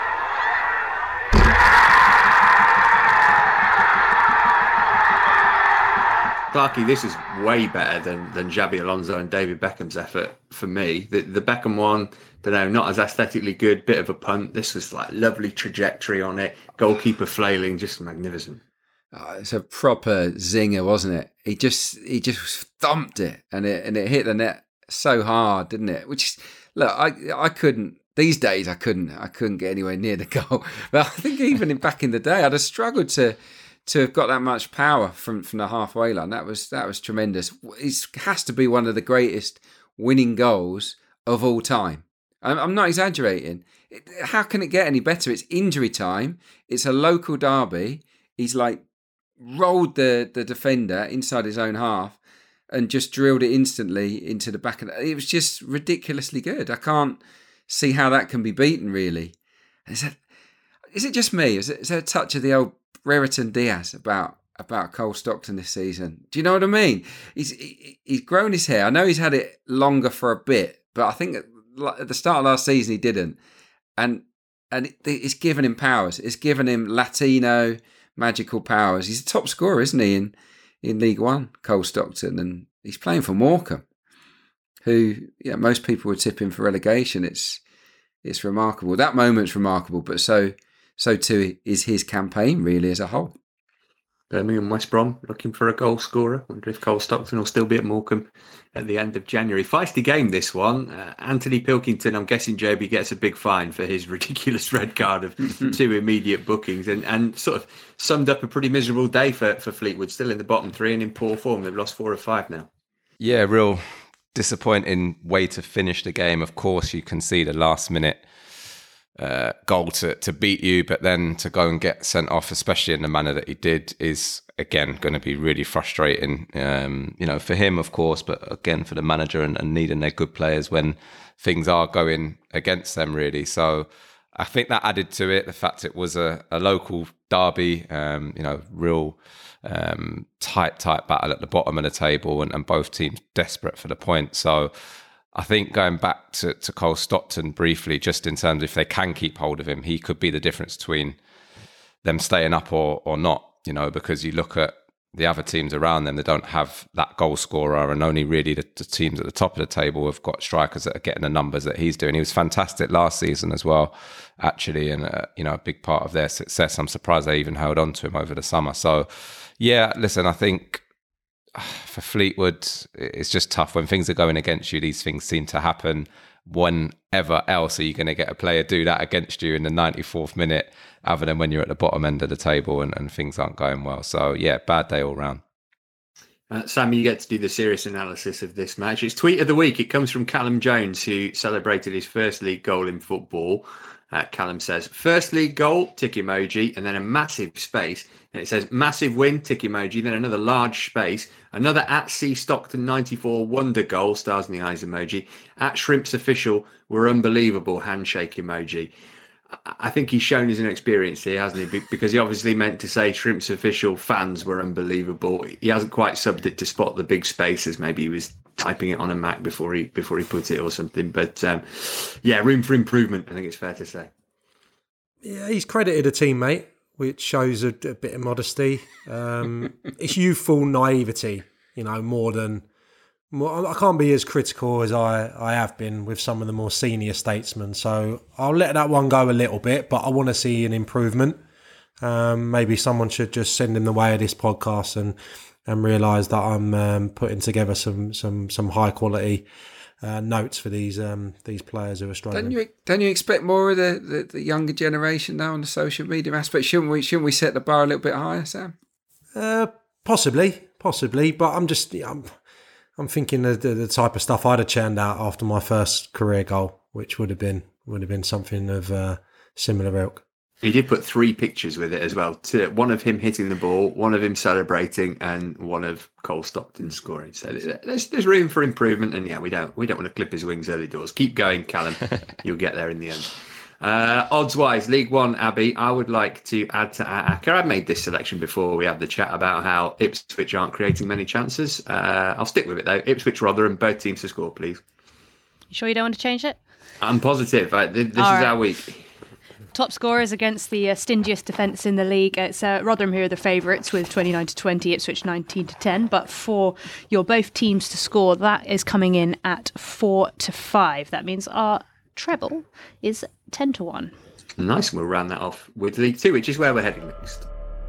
Clarky, this is way better than, than Xabi Alonso and David Beckham's effort for me. The, the Beckham one, don't know, not as aesthetically good, bit of a punt. This was like lovely trajectory on it. Goalkeeper flailing, just magnificent. Oh, it's a proper zinger, wasn't it? He just he just thumped it, and it and it hit the net so hard, didn't it? Which look, I I couldn't these days. I couldn't I couldn't get anywhere near the goal. But I think even in, back in the day, I'd have struggled to. to have got that much power from, from the halfway line. That was that was tremendous. It has to be one of the greatest winning goals of all time. I'm, I'm not exaggerating. It, how can it get any better? It's injury time. It's a local derby. He's like rolled the, the defender inside his own half and just drilled it instantly into the back of the... It was just ridiculously good. I can't see how that can be beaten, really. Is it, is it just me? Is, it, is there a touch of the old Brereton Diaz about about Cole Stockton this season? Do you know what I mean? He's he, he's grown his hair. I know he's had it longer for a bit, but I think at the start of last season he didn't, and and it, it's given him powers. It's given him Latino magical powers. He's a top scorer, isn't he, in in League One, Cole Stockton, and he's playing for Morecambe, who yeah most people would tip him for relegation. It's it's remarkable. That moment's remarkable, but so. So too is his campaign, really, as a whole. Birmingham West Brom looking for a goal scorer. Wonder if Cole Stockton will still be at Morecambe at the end of January. Feisty game, this one. Uh, Anthony Pilkington, I'm guessing J B gets a big fine for his ridiculous red card of two immediate bookings, and, and sort of summed up a pretty miserable day for, for Fleetwood, still in the bottom three and in poor form. They've lost four or five now. Yeah, real disappointing way to finish the game. Of course, you concede a last minute Uh, goal to, to beat you, but then to go and get sent off, especially in the manner that he did, is again going to be really frustrating. Um, you know, for him, of course, but again for the manager and, and needing their good players when things are going against them, really. So I think that added to it the fact it was a, a local derby. Um, you know, real um, tight, tight battle at the bottom of the table, and, and both teams desperate for the point. So I think going back to, to Cole Stockton briefly, just in terms of if they can keep hold of him, he could be the difference between them staying up or or not, you know, because you look at the other teams around them, they don't have that goal scorer, and only really the, the teams at the top of the table have got strikers that are getting the numbers that he's doing. He was fantastic last season as well, actually, and uh, you know, a big part of their success. I'm surprised they even held on to him over the summer. So yeah, listen, I think for Fleetwood, it's just tough when things are going against you. These things seem to happen whenever else are you going to get a player do that against you in the ninety-fourth minute, other than when you're at the bottom end of the table and, and things aren't going well. So, yeah, bad day all round. Uh, Sam, you get to do the serious analysis of this match. It's tweet of the week. It comes from Callum Jones, who celebrated his first league goal in football. Uh, Callum says, first league goal, tick emoji, and then a massive space. And it says, massive win, tick emoji, then another large space, another at C Stockton ninety-four wonder goal, stars in the eyes emoji, at Shrimps official, were unbelievable, handshake emoji. I think he's shown his inexperience here, hasn't he? Because he obviously meant to say Shrimps official fans were unbelievable. He hasn't quite subbed it to spot the big spaces. Maybe he was typing it on a Mac before he before he put it or something. But um, yeah, room for improvement, I think it's fair to say. Yeah, he's credited a teammate, which shows a, a bit of modesty. Um, it's youthful naivety, you know, more than... More, I can't be as critical as I, I have been with some of the more senior statesmen. So I'll let that one go a little bit, but I want to see an improvement. Um, maybe someone should just send him the way of this podcast and and realise that I'm um, putting together some some some high quality uh, notes for these um, these players who are struggling. Don't you don't you expect more of the, the, the younger generation now on the social media aspect? Shouldn't we shouldn't we set the bar a little bit higher, Sam? Uh, possibly, possibly, but I'm just I'm I'm thinking of the, the type of stuff I'd have churned out after my first career goal, which would have been would have been something of uh, similar ilk. He did put three pictures with it as well. Two, one of him hitting the ball, one of him celebrating, and one of Cole Stockton scoring. So there's, there's room for improvement. And yeah, we don't we don't want to clip his wings early doors. Keep going, Callum. You'll get there in the end. Uh, odds-wise, League One, Abby, I would like to add to our acca. I made this selection before we had the chat about how Ipswich aren't creating many chances. Uh, I'll stick with it, though. Ipswich, Rotherham, both teams to score, please. You sure you don't want to change it? I'm positive. Uh, this All is right. our week. Top scorers against the uh, stingiest defence in the league. It's uh, Rotherham here are the favourites with twenty-nine to twenty, Ipswich nineteen to ten. But for your both teams to score, that is coming in at four to five. That means our treble is ten to one. Nice. We'll round that off with League Two, which is where we're heading next.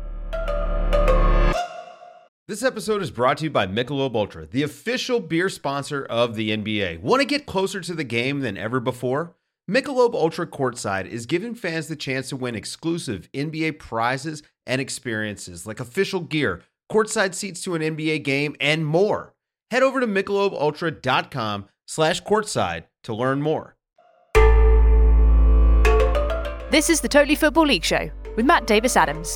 This episode is brought to you by Michelob Ultra, the official beer sponsor of the N B A. Want to get closer to the game than ever before? Michelob Ultra Courtside is giving fans the chance to win exclusive N B A prizes and experiences like official gear, courtside seats to an N B A game, and more. Head over to michelobultra.com slash courtside to learn more. This is the Totally Football League Show with Matt Davis-Adams.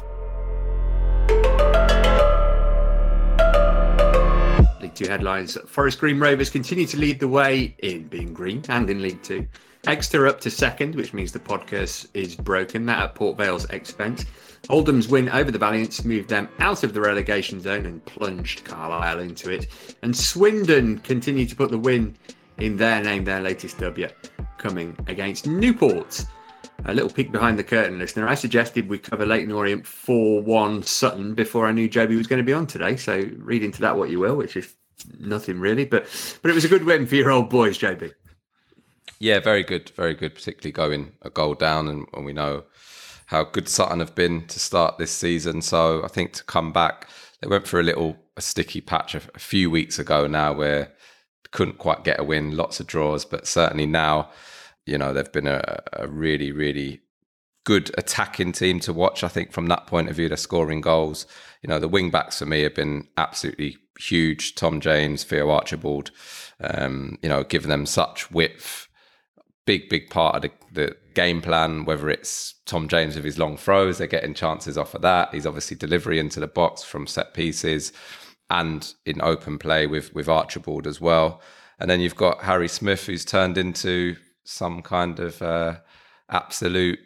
League Two headlines. Forest Green Rovers continue to lead the way in being green and in League Two. Exeter up to second, which means the pod curse is broken. That at Port Vale's expense. Oldham's win over the Valiants moved them out of the relegation zone and plunged Carlisle into it. And Swindon continue to put the win in their name, their latest W, coming against Newport. A little peek behind the curtain, listener. I suggested we cover Leyton Orient four one Sutton before I knew Joby was going to be on today. So read into that what you will, which is nothing really. But but it was a good win for your old boys, Joby. Yeah, very good, very good, particularly going a goal down. And, and we know how good Sutton have been to start this season. So I think to come back, they went for a little a sticky patch a, a few weeks ago now where couldn't quite get a win, lots of draws. But certainly now, you know, they've been a, a really, really good attacking team to watch. I think from that point of view, they're scoring goals. You know, the wing backs for me have been absolutely huge. Tom James, Theo Archibald, um, you know, giving them such width. Big, big part of the, the game plan, whether it's Tom James with his long throws, they're getting chances off of that. He's obviously delivery into the box from set pieces and in open play with, with Archibald as well. And then you've got Harry Smith, who's turned into some kind of uh, absolute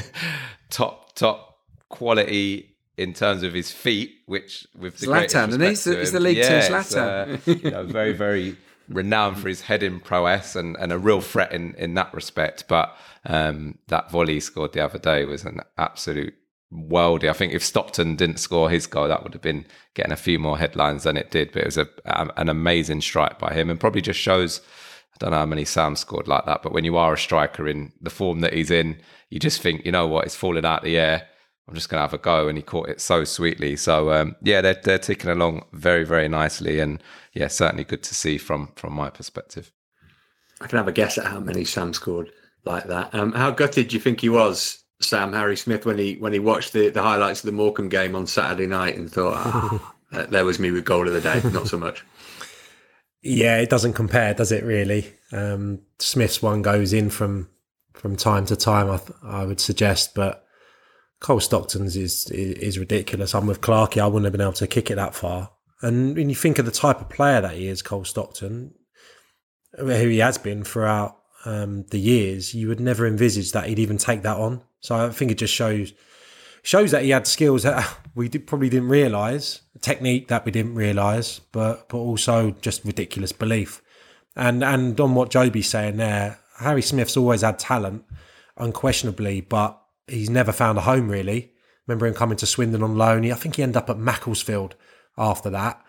top, top quality in terms of his feet, which with the Zlatan, and he's the, he's the League yeah, Two Zlatan. Uh, you know, very, very renowned for his heading prowess and, and a real threat in, in that respect. But um, that volley he scored the other day was an absolute worldie. I think if Stockton didn't score his goal, that would have been getting a few more headlines than it did. But it was a, an amazing strike by him and probably just shows, I don't know how many Sam scored like that, but when you are a striker in the form that he's in, you just think, you know what, it's falling out of the air. I'm just going to have a go. And he caught it so sweetly. So, um, yeah, they're, they're ticking along very, very nicely. And, yeah, certainly good to see from from my perspective. I can have a guess at how many Sam scored like that. Um, how gutted do you think he was, Sam, Harry Smith, when he when he watched the, the highlights of the Morecambe game on Saturday night and thought, ah, oh, there was me with goal of the day, not so much. Yeah, it doesn't compare, does it really? Um, Smith's one goes in from from time to time, I, th- I would suggest, but Cole Stockton's is, is is ridiculous. I'm with Clarkey, I wouldn't have been able to kick it that far. And when you think of the type of player that he is, Cole Stockton, who he has been throughout um, the years, you would never envisage that he'd even take that on. So I think it just shows shows that he had skills that we did, probably didn't realise, technique that we didn't realise, but but also just ridiculous belief. And and on what Joby's saying there, Harry Smith's always had talent, unquestionably, but he's never found a home really. Remember him coming to Swindon on loan. I think he ended up at Macclesfield after that.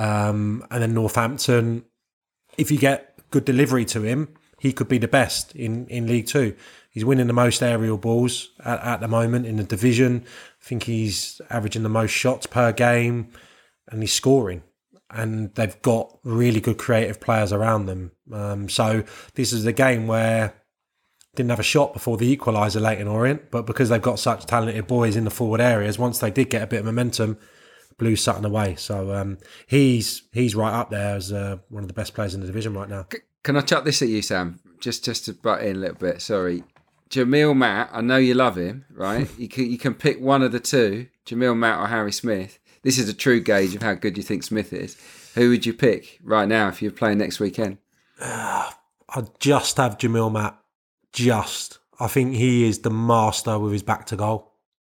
Um, and then Northampton. If you get good delivery to him, he could be the best in, in League Two. He's winning the most aerial balls at, at the moment in the division. I think he's averaging the most shots per game and he's scoring. And they've got really good creative players around them. Um, so this is a game where didn't have a shot before the equaliser Leyton Orient, but because they've got such talented boys in the forward areas, once they did get a bit of momentum, blew Sutton away. So um, he's he's right up there as uh, one of the best players in the division right now. Can I chuck this at you, Sam? Just just to butt in a little bit. Sorry, Jamil Matt. I know you love him, right? you can you can pick one of the two, Jamil Matt or Harry Smith. This is a true gauge of how good you think Smith is. Who would you pick right now if you're playing next weekend? Uh, I'd just have Jamil Matt. Just, I think he is the master with his back to goal.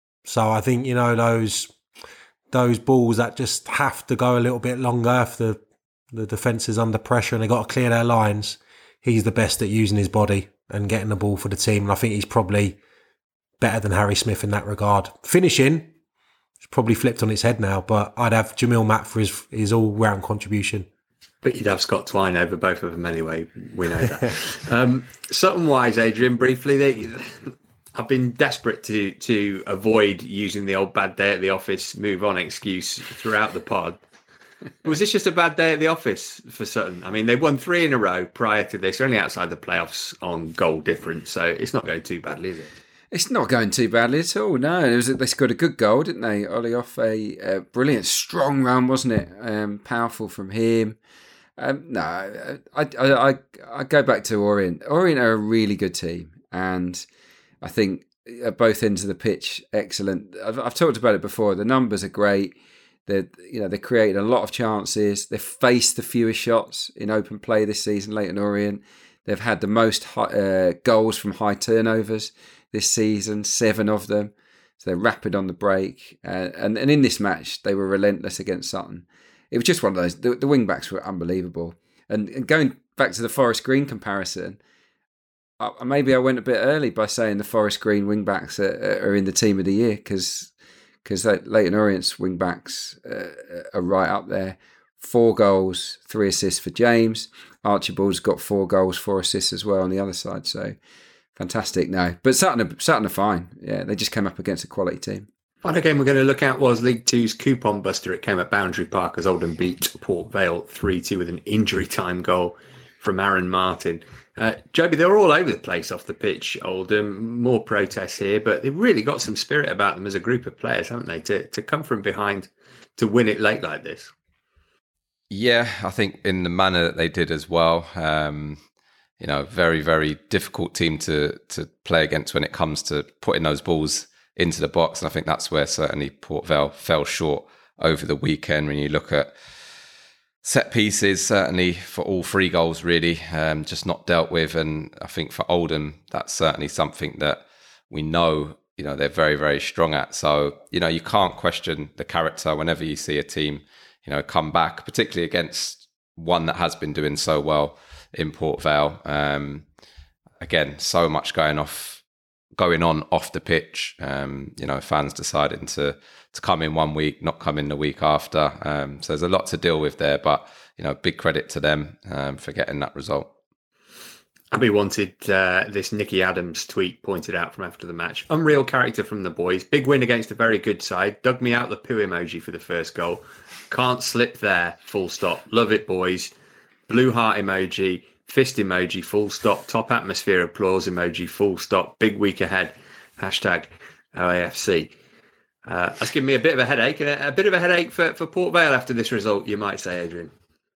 So I think you know those. Those balls that just have to go a little bit longer if the, the defence is under pressure and they've got to clear their lines. He's the best at using his body and getting the ball for the team. And I think he's probably better than Harry Smith in that regard. Finishing, it's probably flipped on its head now, but I'd have Jamil Matt for his, his all-round contribution. But you'd have Scott Twine over both of them anyway. We know that. um, Sutton-wise, Adrian, briefly, they... I've been desperate to to avoid using the old bad day at the office, move on excuse throughout the pod. Was this just a bad day at the office for Sutton? I mean, they won three in a row prior to this, only outside the playoffs on goal difference, so it's not going too badly, is it? It's not going too badly at all, no. It was, they scored a good goal, didn't they? Ollie off a, a brilliant, strong run, wasn't it? Um, powerful from him. Um, no, I, I, I, I go back to Orient. Orient are a really good team, and I think at both ends of the pitch, excellent. I've, I've talked about it before. The numbers are great. They, you know, they created a lot of chances. They've faced the fewest shots in open play this season. Leyton Orient. They've had the most high, uh, goals from high turnovers this season, seven of them. So they're rapid on the break. Uh, and and in this match, they were relentless against Sutton. It was just one of those. The, the wing backs were unbelievable. And, and going back to the Forest Green comparison. Maybe I went a bit early by saying the Forest Green wing-backs are, are in the team of the year because because Leyton Orient's wing-backs uh, are right up there. Four goals, three assists for James. Archibald's got four goals, four assists as well on the other side. So fantastic. No, but Sutton are, Sutton are fine. Yeah, they just came up against a quality team. Final game we're going to look at was League Two's coupon buster. It came at Boundary Park as Oldham beat Port Vale three two with an injury time goal from Aaron Martin. Uh, Joby, they were all over the place off the pitch, Oldham. More protests here, but they've really got some spirit about them as a group of players, haven't they? To to come from behind to win it late like this. Yeah, I think in the manner that they did as well. Um, you know, very, very difficult team to to play against when it comes to putting those balls into the box. And I think that's where certainly Port Vale fell short over the weekend when you look at set pieces, certainly for all three goals, really, um, just not dealt with. And I think for Oldham, that's certainly something that we know, you know, they're very, very strong at. So, you know, you can't question the character whenever you see a team, you know, come back, particularly against one that has been doing so well in Port Vale. Um, again, so much going off, going on off the pitch. Um, you know, fans deciding to to come in one week, not come in the week after. Um, so there's a lot to deal with there, but, you know, big credit to them um, for getting that result. Abby wanted uh, this Nicky Adams tweet pointed out from after the match. Unreal character from the boys. Big win against a very good side. Dug me out the poo emoji for the first goal. Can't slip there, full stop. Love it, boys. Blue heart emoji. fist emoji, full stop, top atmosphere applause emoji, full stop, big week ahead, hashtag O A F C. Uh, that's given me a bit of a headache, and a, a bit of a headache for, for Port Vale after this result, you might say, Adrian.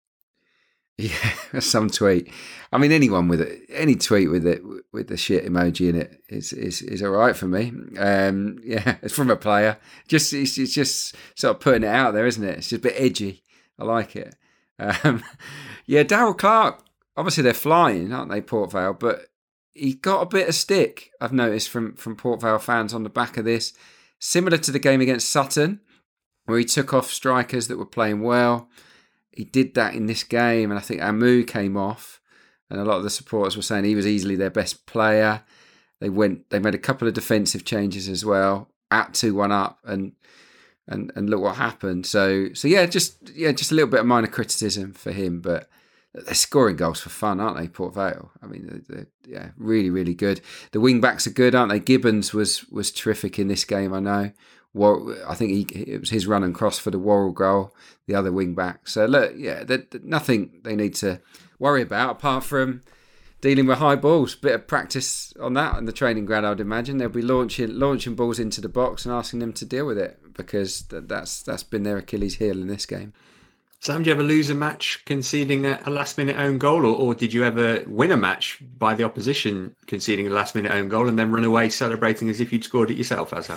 Yeah, some tweet. I mean, anyone with it, any tweet with it, with the shit emoji in it is is, is all right for me. Um, yeah, it's from a player. Just it's, it's just sort of putting it out there, isn't it? It's just a bit edgy. I like it. Um, yeah, Darrell Clarke. Obviously, they're flying, aren't they, Port Vale? But he got a bit of stick, I've noticed, from from Port Vale fans on the back of this. Similar to the game against Sutton, where he took off strikers that were playing well. He did that in this game, and I think Amu came off, and a lot of the supporters were saying he was easily their best player. They went, they made a couple of defensive changes as well, at two one up, and and and look what happened. So so yeah, just yeah, just a little bit of minor criticism for him, but they're scoring goals for fun, aren't they, Port Vale? I mean, they're, they're yeah, really really good. The wing backs are good, aren't they? Gibbons was was terrific in this game, I know. War, I think he, it was his run and cross for the Worrell goal, the other wing back. So look, yeah, nothing they need to worry about apart from dealing with high balls. Bit of practice on that in the training ground, I'd imagine. They'll be launching launching balls into the box and asking them to deal with it, because that's that's been their Achilles heel in this game. Sam, did you ever lose a match conceding a, a last-minute own goal, or, or did you ever win a match by the opposition conceding a last-minute own goal and then run away celebrating as if you'd scored it yourself? As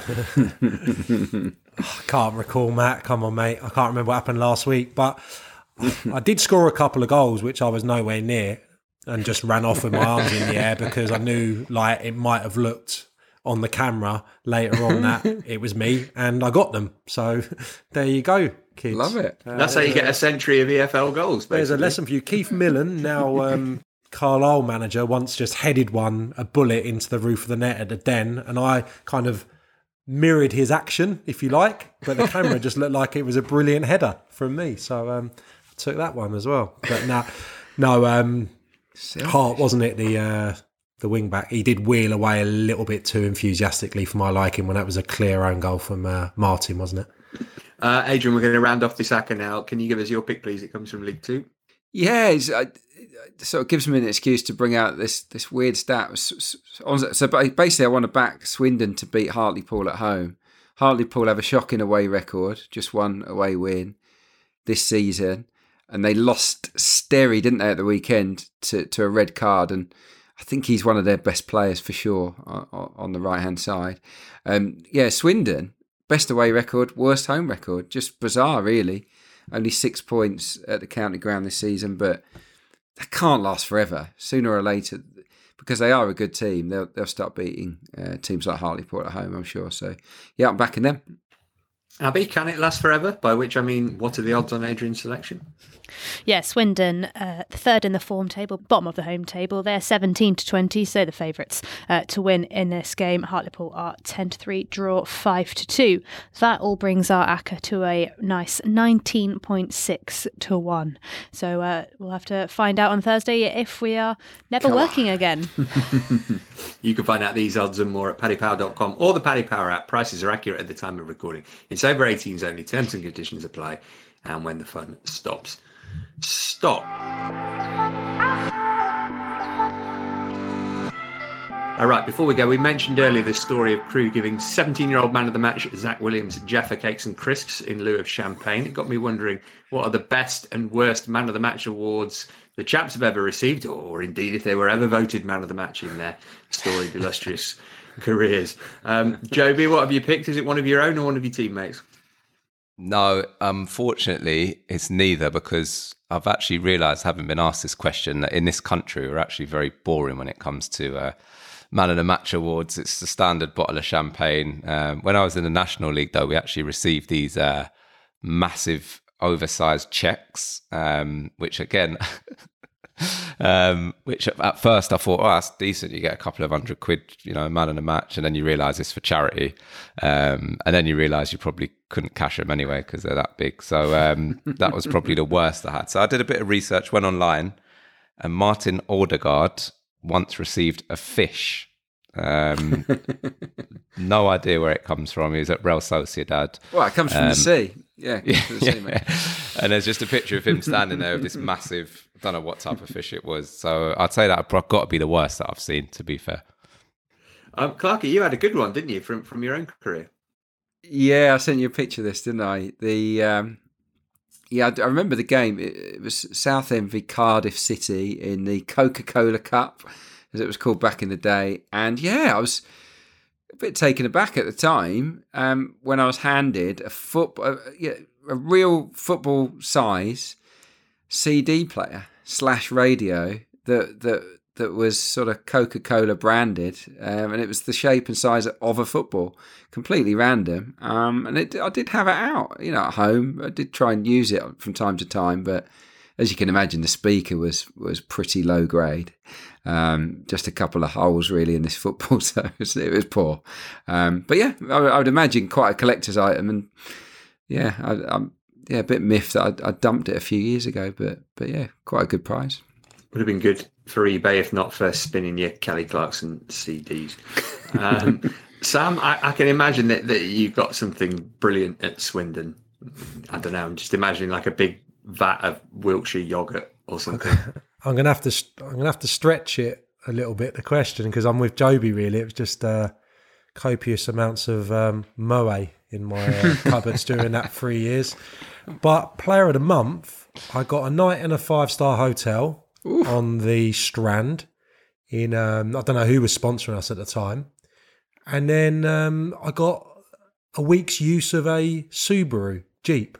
I can't recall, Matt. Come on, mate. I can't remember what happened last week, but I did score a couple of goals, which I was nowhere near, and just ran off with my arms in the air because I knew, like, it might have looked on the camera later on that it was me, and I got them. So there you go, kids. Love it. Uh, That's how you get a century of E F L goals, basically. There's a lesson for you. Keith Millen, now um, Carlisle manager, once just headed one, a bullet into the roof of the net at the Den, and I kind of mirrored his action, if you like, but the camera just looked like it was a brilliant header from me. So um, I took that one as well. But no, no um, Hart, wasn't it, the... Uh, the wing back, he did wheel away a little bit too enthusiastically for my liking when that was a clear own goal from uh, Martin, wasn't it? Uh, Adrian, we're going to round off this A C C A now. Can you give us your pick, please? It comes from League Two. Yeah, it's, uh, it sort of gives me an excuse to bring out this this weird stat. So basically, I want to back Swindon to beat Hartlepool at home. Hartlepool have a shocking away record, just one away win this season, and they lost Sterry, didn't they, at the weekend to to a red card, and I think he's one of their best players for sure on, on the right-hand side. Um, yeah, Swindon, best away record, worst home record. Just bizarre, really. Only six points at the county ground this season, but that can't last forever. Sooner or later, because they are a good team, they'll they'll start beating uh, teams like Hartlepool at home, I'm sure. So, yeah, I'm backing them. Abby, can it last forever? By which I mean, what are the odds on Adrian's selection? Yeah, Swindon, uh, third in the form table, bottom of the home table. They're seventeen to twenty, so the favourites uh, to win in this game. Hartlepool are ten to three, draw five to two. That all brings our A C C A to a nice nineteen point six to one. So uh, we'll have to find out on Thursday if we are never Come working on. again. You can find out these odds and more at paddy power dot com or the Paddy Power app. Prices are accurate at the time of recording. It's over eighteens only. Terms and conditions apply. And when the fun stops. Stop. All right, before we go, we mentioned earlier the story of Crewe giving seventeen-year-old man of the match, Zach Williams, Jaffa cakes and crisps in lieu of champagne. It got me wondering, what are the best and worst man of the match awards the chaps have ever received, or indeed if they were ever voted man of the match in their storied, illustrious careers. Um, Joby, what have you picked? Is it one of your own or one of your teammates? No, unfortunately, it's neither, because I've actually realised, having been asked this question, that in this country we're actually very boring when it comes to uh, man of the match awards. It's the standard bottle of champagne. Um, when I was in the National League, though, we actually received these uh, massive oversized checks, um, which again... um, which at first I thought, oh, that's decent. You get a couple of hundred quid, you know, man in a match, and then you realise it's for charity, um, and then you realise you probably couldn't cash them anyway because they're that big. So um, that was probably the worst I had. So I did a bit of research, went online, and Martin Odegaard once received a fish. Um, no idea where it comes from. He was at Real Sociedad. Well, it comes from um, the sea. Yeah, yeah, yeah. yeah. And there's just a picture of him standing there with this massive, I don't know what type of fish it was. So I'd say that got to be the worst that I've seen, to be fair. Um, Clarky, you had a good one, didn't you, from from your own career? Yeah, I sent you a picture of this, didn't I? The um, yeah, I remember the game. It, it was Southend v Cardiff City in the Coca-Cola Cup, as it was called back in the day. And yeah, I was a bit taken aback at the time um, when I was handed a foot, a, yeah, a real football size C D player slash radio that that. that was sort of Coca-Cola branded, um, and it was the shape and size of a football, completely random. Um, and it, I did have it out, you know, at home. I did try and use it from time to time, but as you can imagine, the speaker was was pretty low grade. Um, just a couple of holes really in this football, so it was, it was poor. Um, but yeah, I, I would imagine quite a collector's item, and yeah, I, I'm yeah a bit miffed that I, I dumped it a few years ago, but but yeah, quite a good prize. Would have been good for eBay if not for spinning your Kelly Clarkson C Ds. Um, Sam, I, I can imagine that, that you got something brilliant at Swindon. I don't know. I'm just imagining like a big vat of Wiltshire yogurt or something. I'm gonna have to. I'm gonna have to stretch it a little bit. The question, because I'm with Joby. Really, it was just uh, copious amounts of um, Moe in my uh, cupboards during that three years. But player of the month, I got a night in a five-star hotel. Ooh. On the Strand in, um, I don't know who was sponsoring us at the time. And then um, I got a week's use of a Subaru Jeep,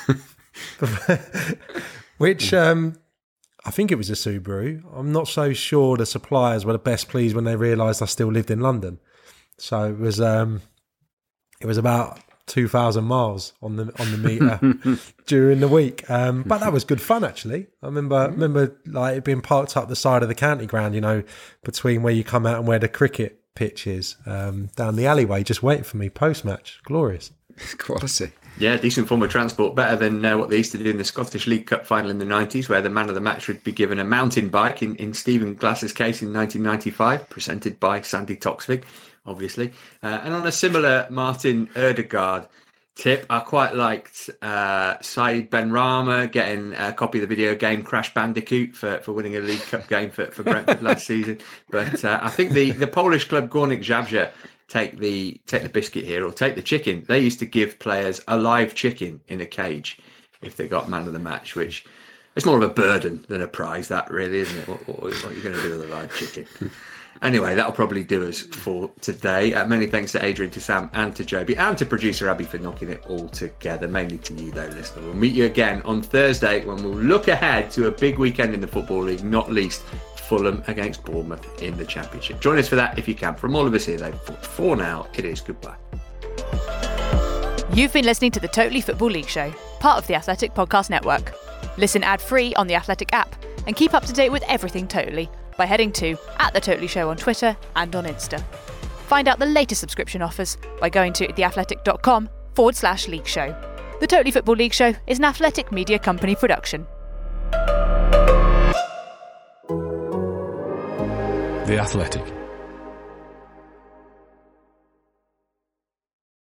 which um, I think it was a Subaru. I'm not so sure the suppliers were the best pleased when they realised I still lived in London. So it was um, it was about two thousand miles on the on the meter during the week, um, but that was good fun actually. I remember remember like it being parked up the side of the county ground, you know, between where you come out and where the cricket pitch is, um, down the alleyway, just waiting for me post match. Glorious, quality. Yeah, decent form of transport, better than uh, what they used to do in the Scottish League Cup final in the nineties, where the man of the match would be given a mountain bike in, in Stephen Glass's case in nineteen ninety-five, presented by Sandy Toksvig, obviously. Uh, and on a similar Martin Ødegaard tip, I quite liked uh, Saeed Benrahma getting a copy of the video game Crash Bandicoot for, for winning a League Cup game for, for Brentford last season. But uh, I think the, the Polish club Górnik Zabrze take the take the biscuit here, or take the chicken. They used to give players a live chicken in a cage if they got man of the match, which it's more of a burden than a prize, that really, isn't it? What, what, what are you going to do with a live chicken? Anyway, that'll probably do us for today. Uh, many thanks to Adrian, to Sam, and to Joby, and to producer Abby for knocking it all together. Mainly to you, though, listener. We'll meet you again on Thursday when we'll look ahead to a big weekend in the Football League, not least Fulham against Bournemouth in the Championship. Join us for that if you can. From all of us here, though, for, for now, it is goodbye. You've been listening to the Totally Football League Show, part of the Athletic Podcast Network. Listen ad-free on the Athletic app and keep up to date with everything Totally by heading to at The Totally Show on Twitter and on Insta. Find out the latest subscription offers by going to theathletic.com forward slash league show. The Totally Football League Show is an Athletic Media Company production. The Athletic.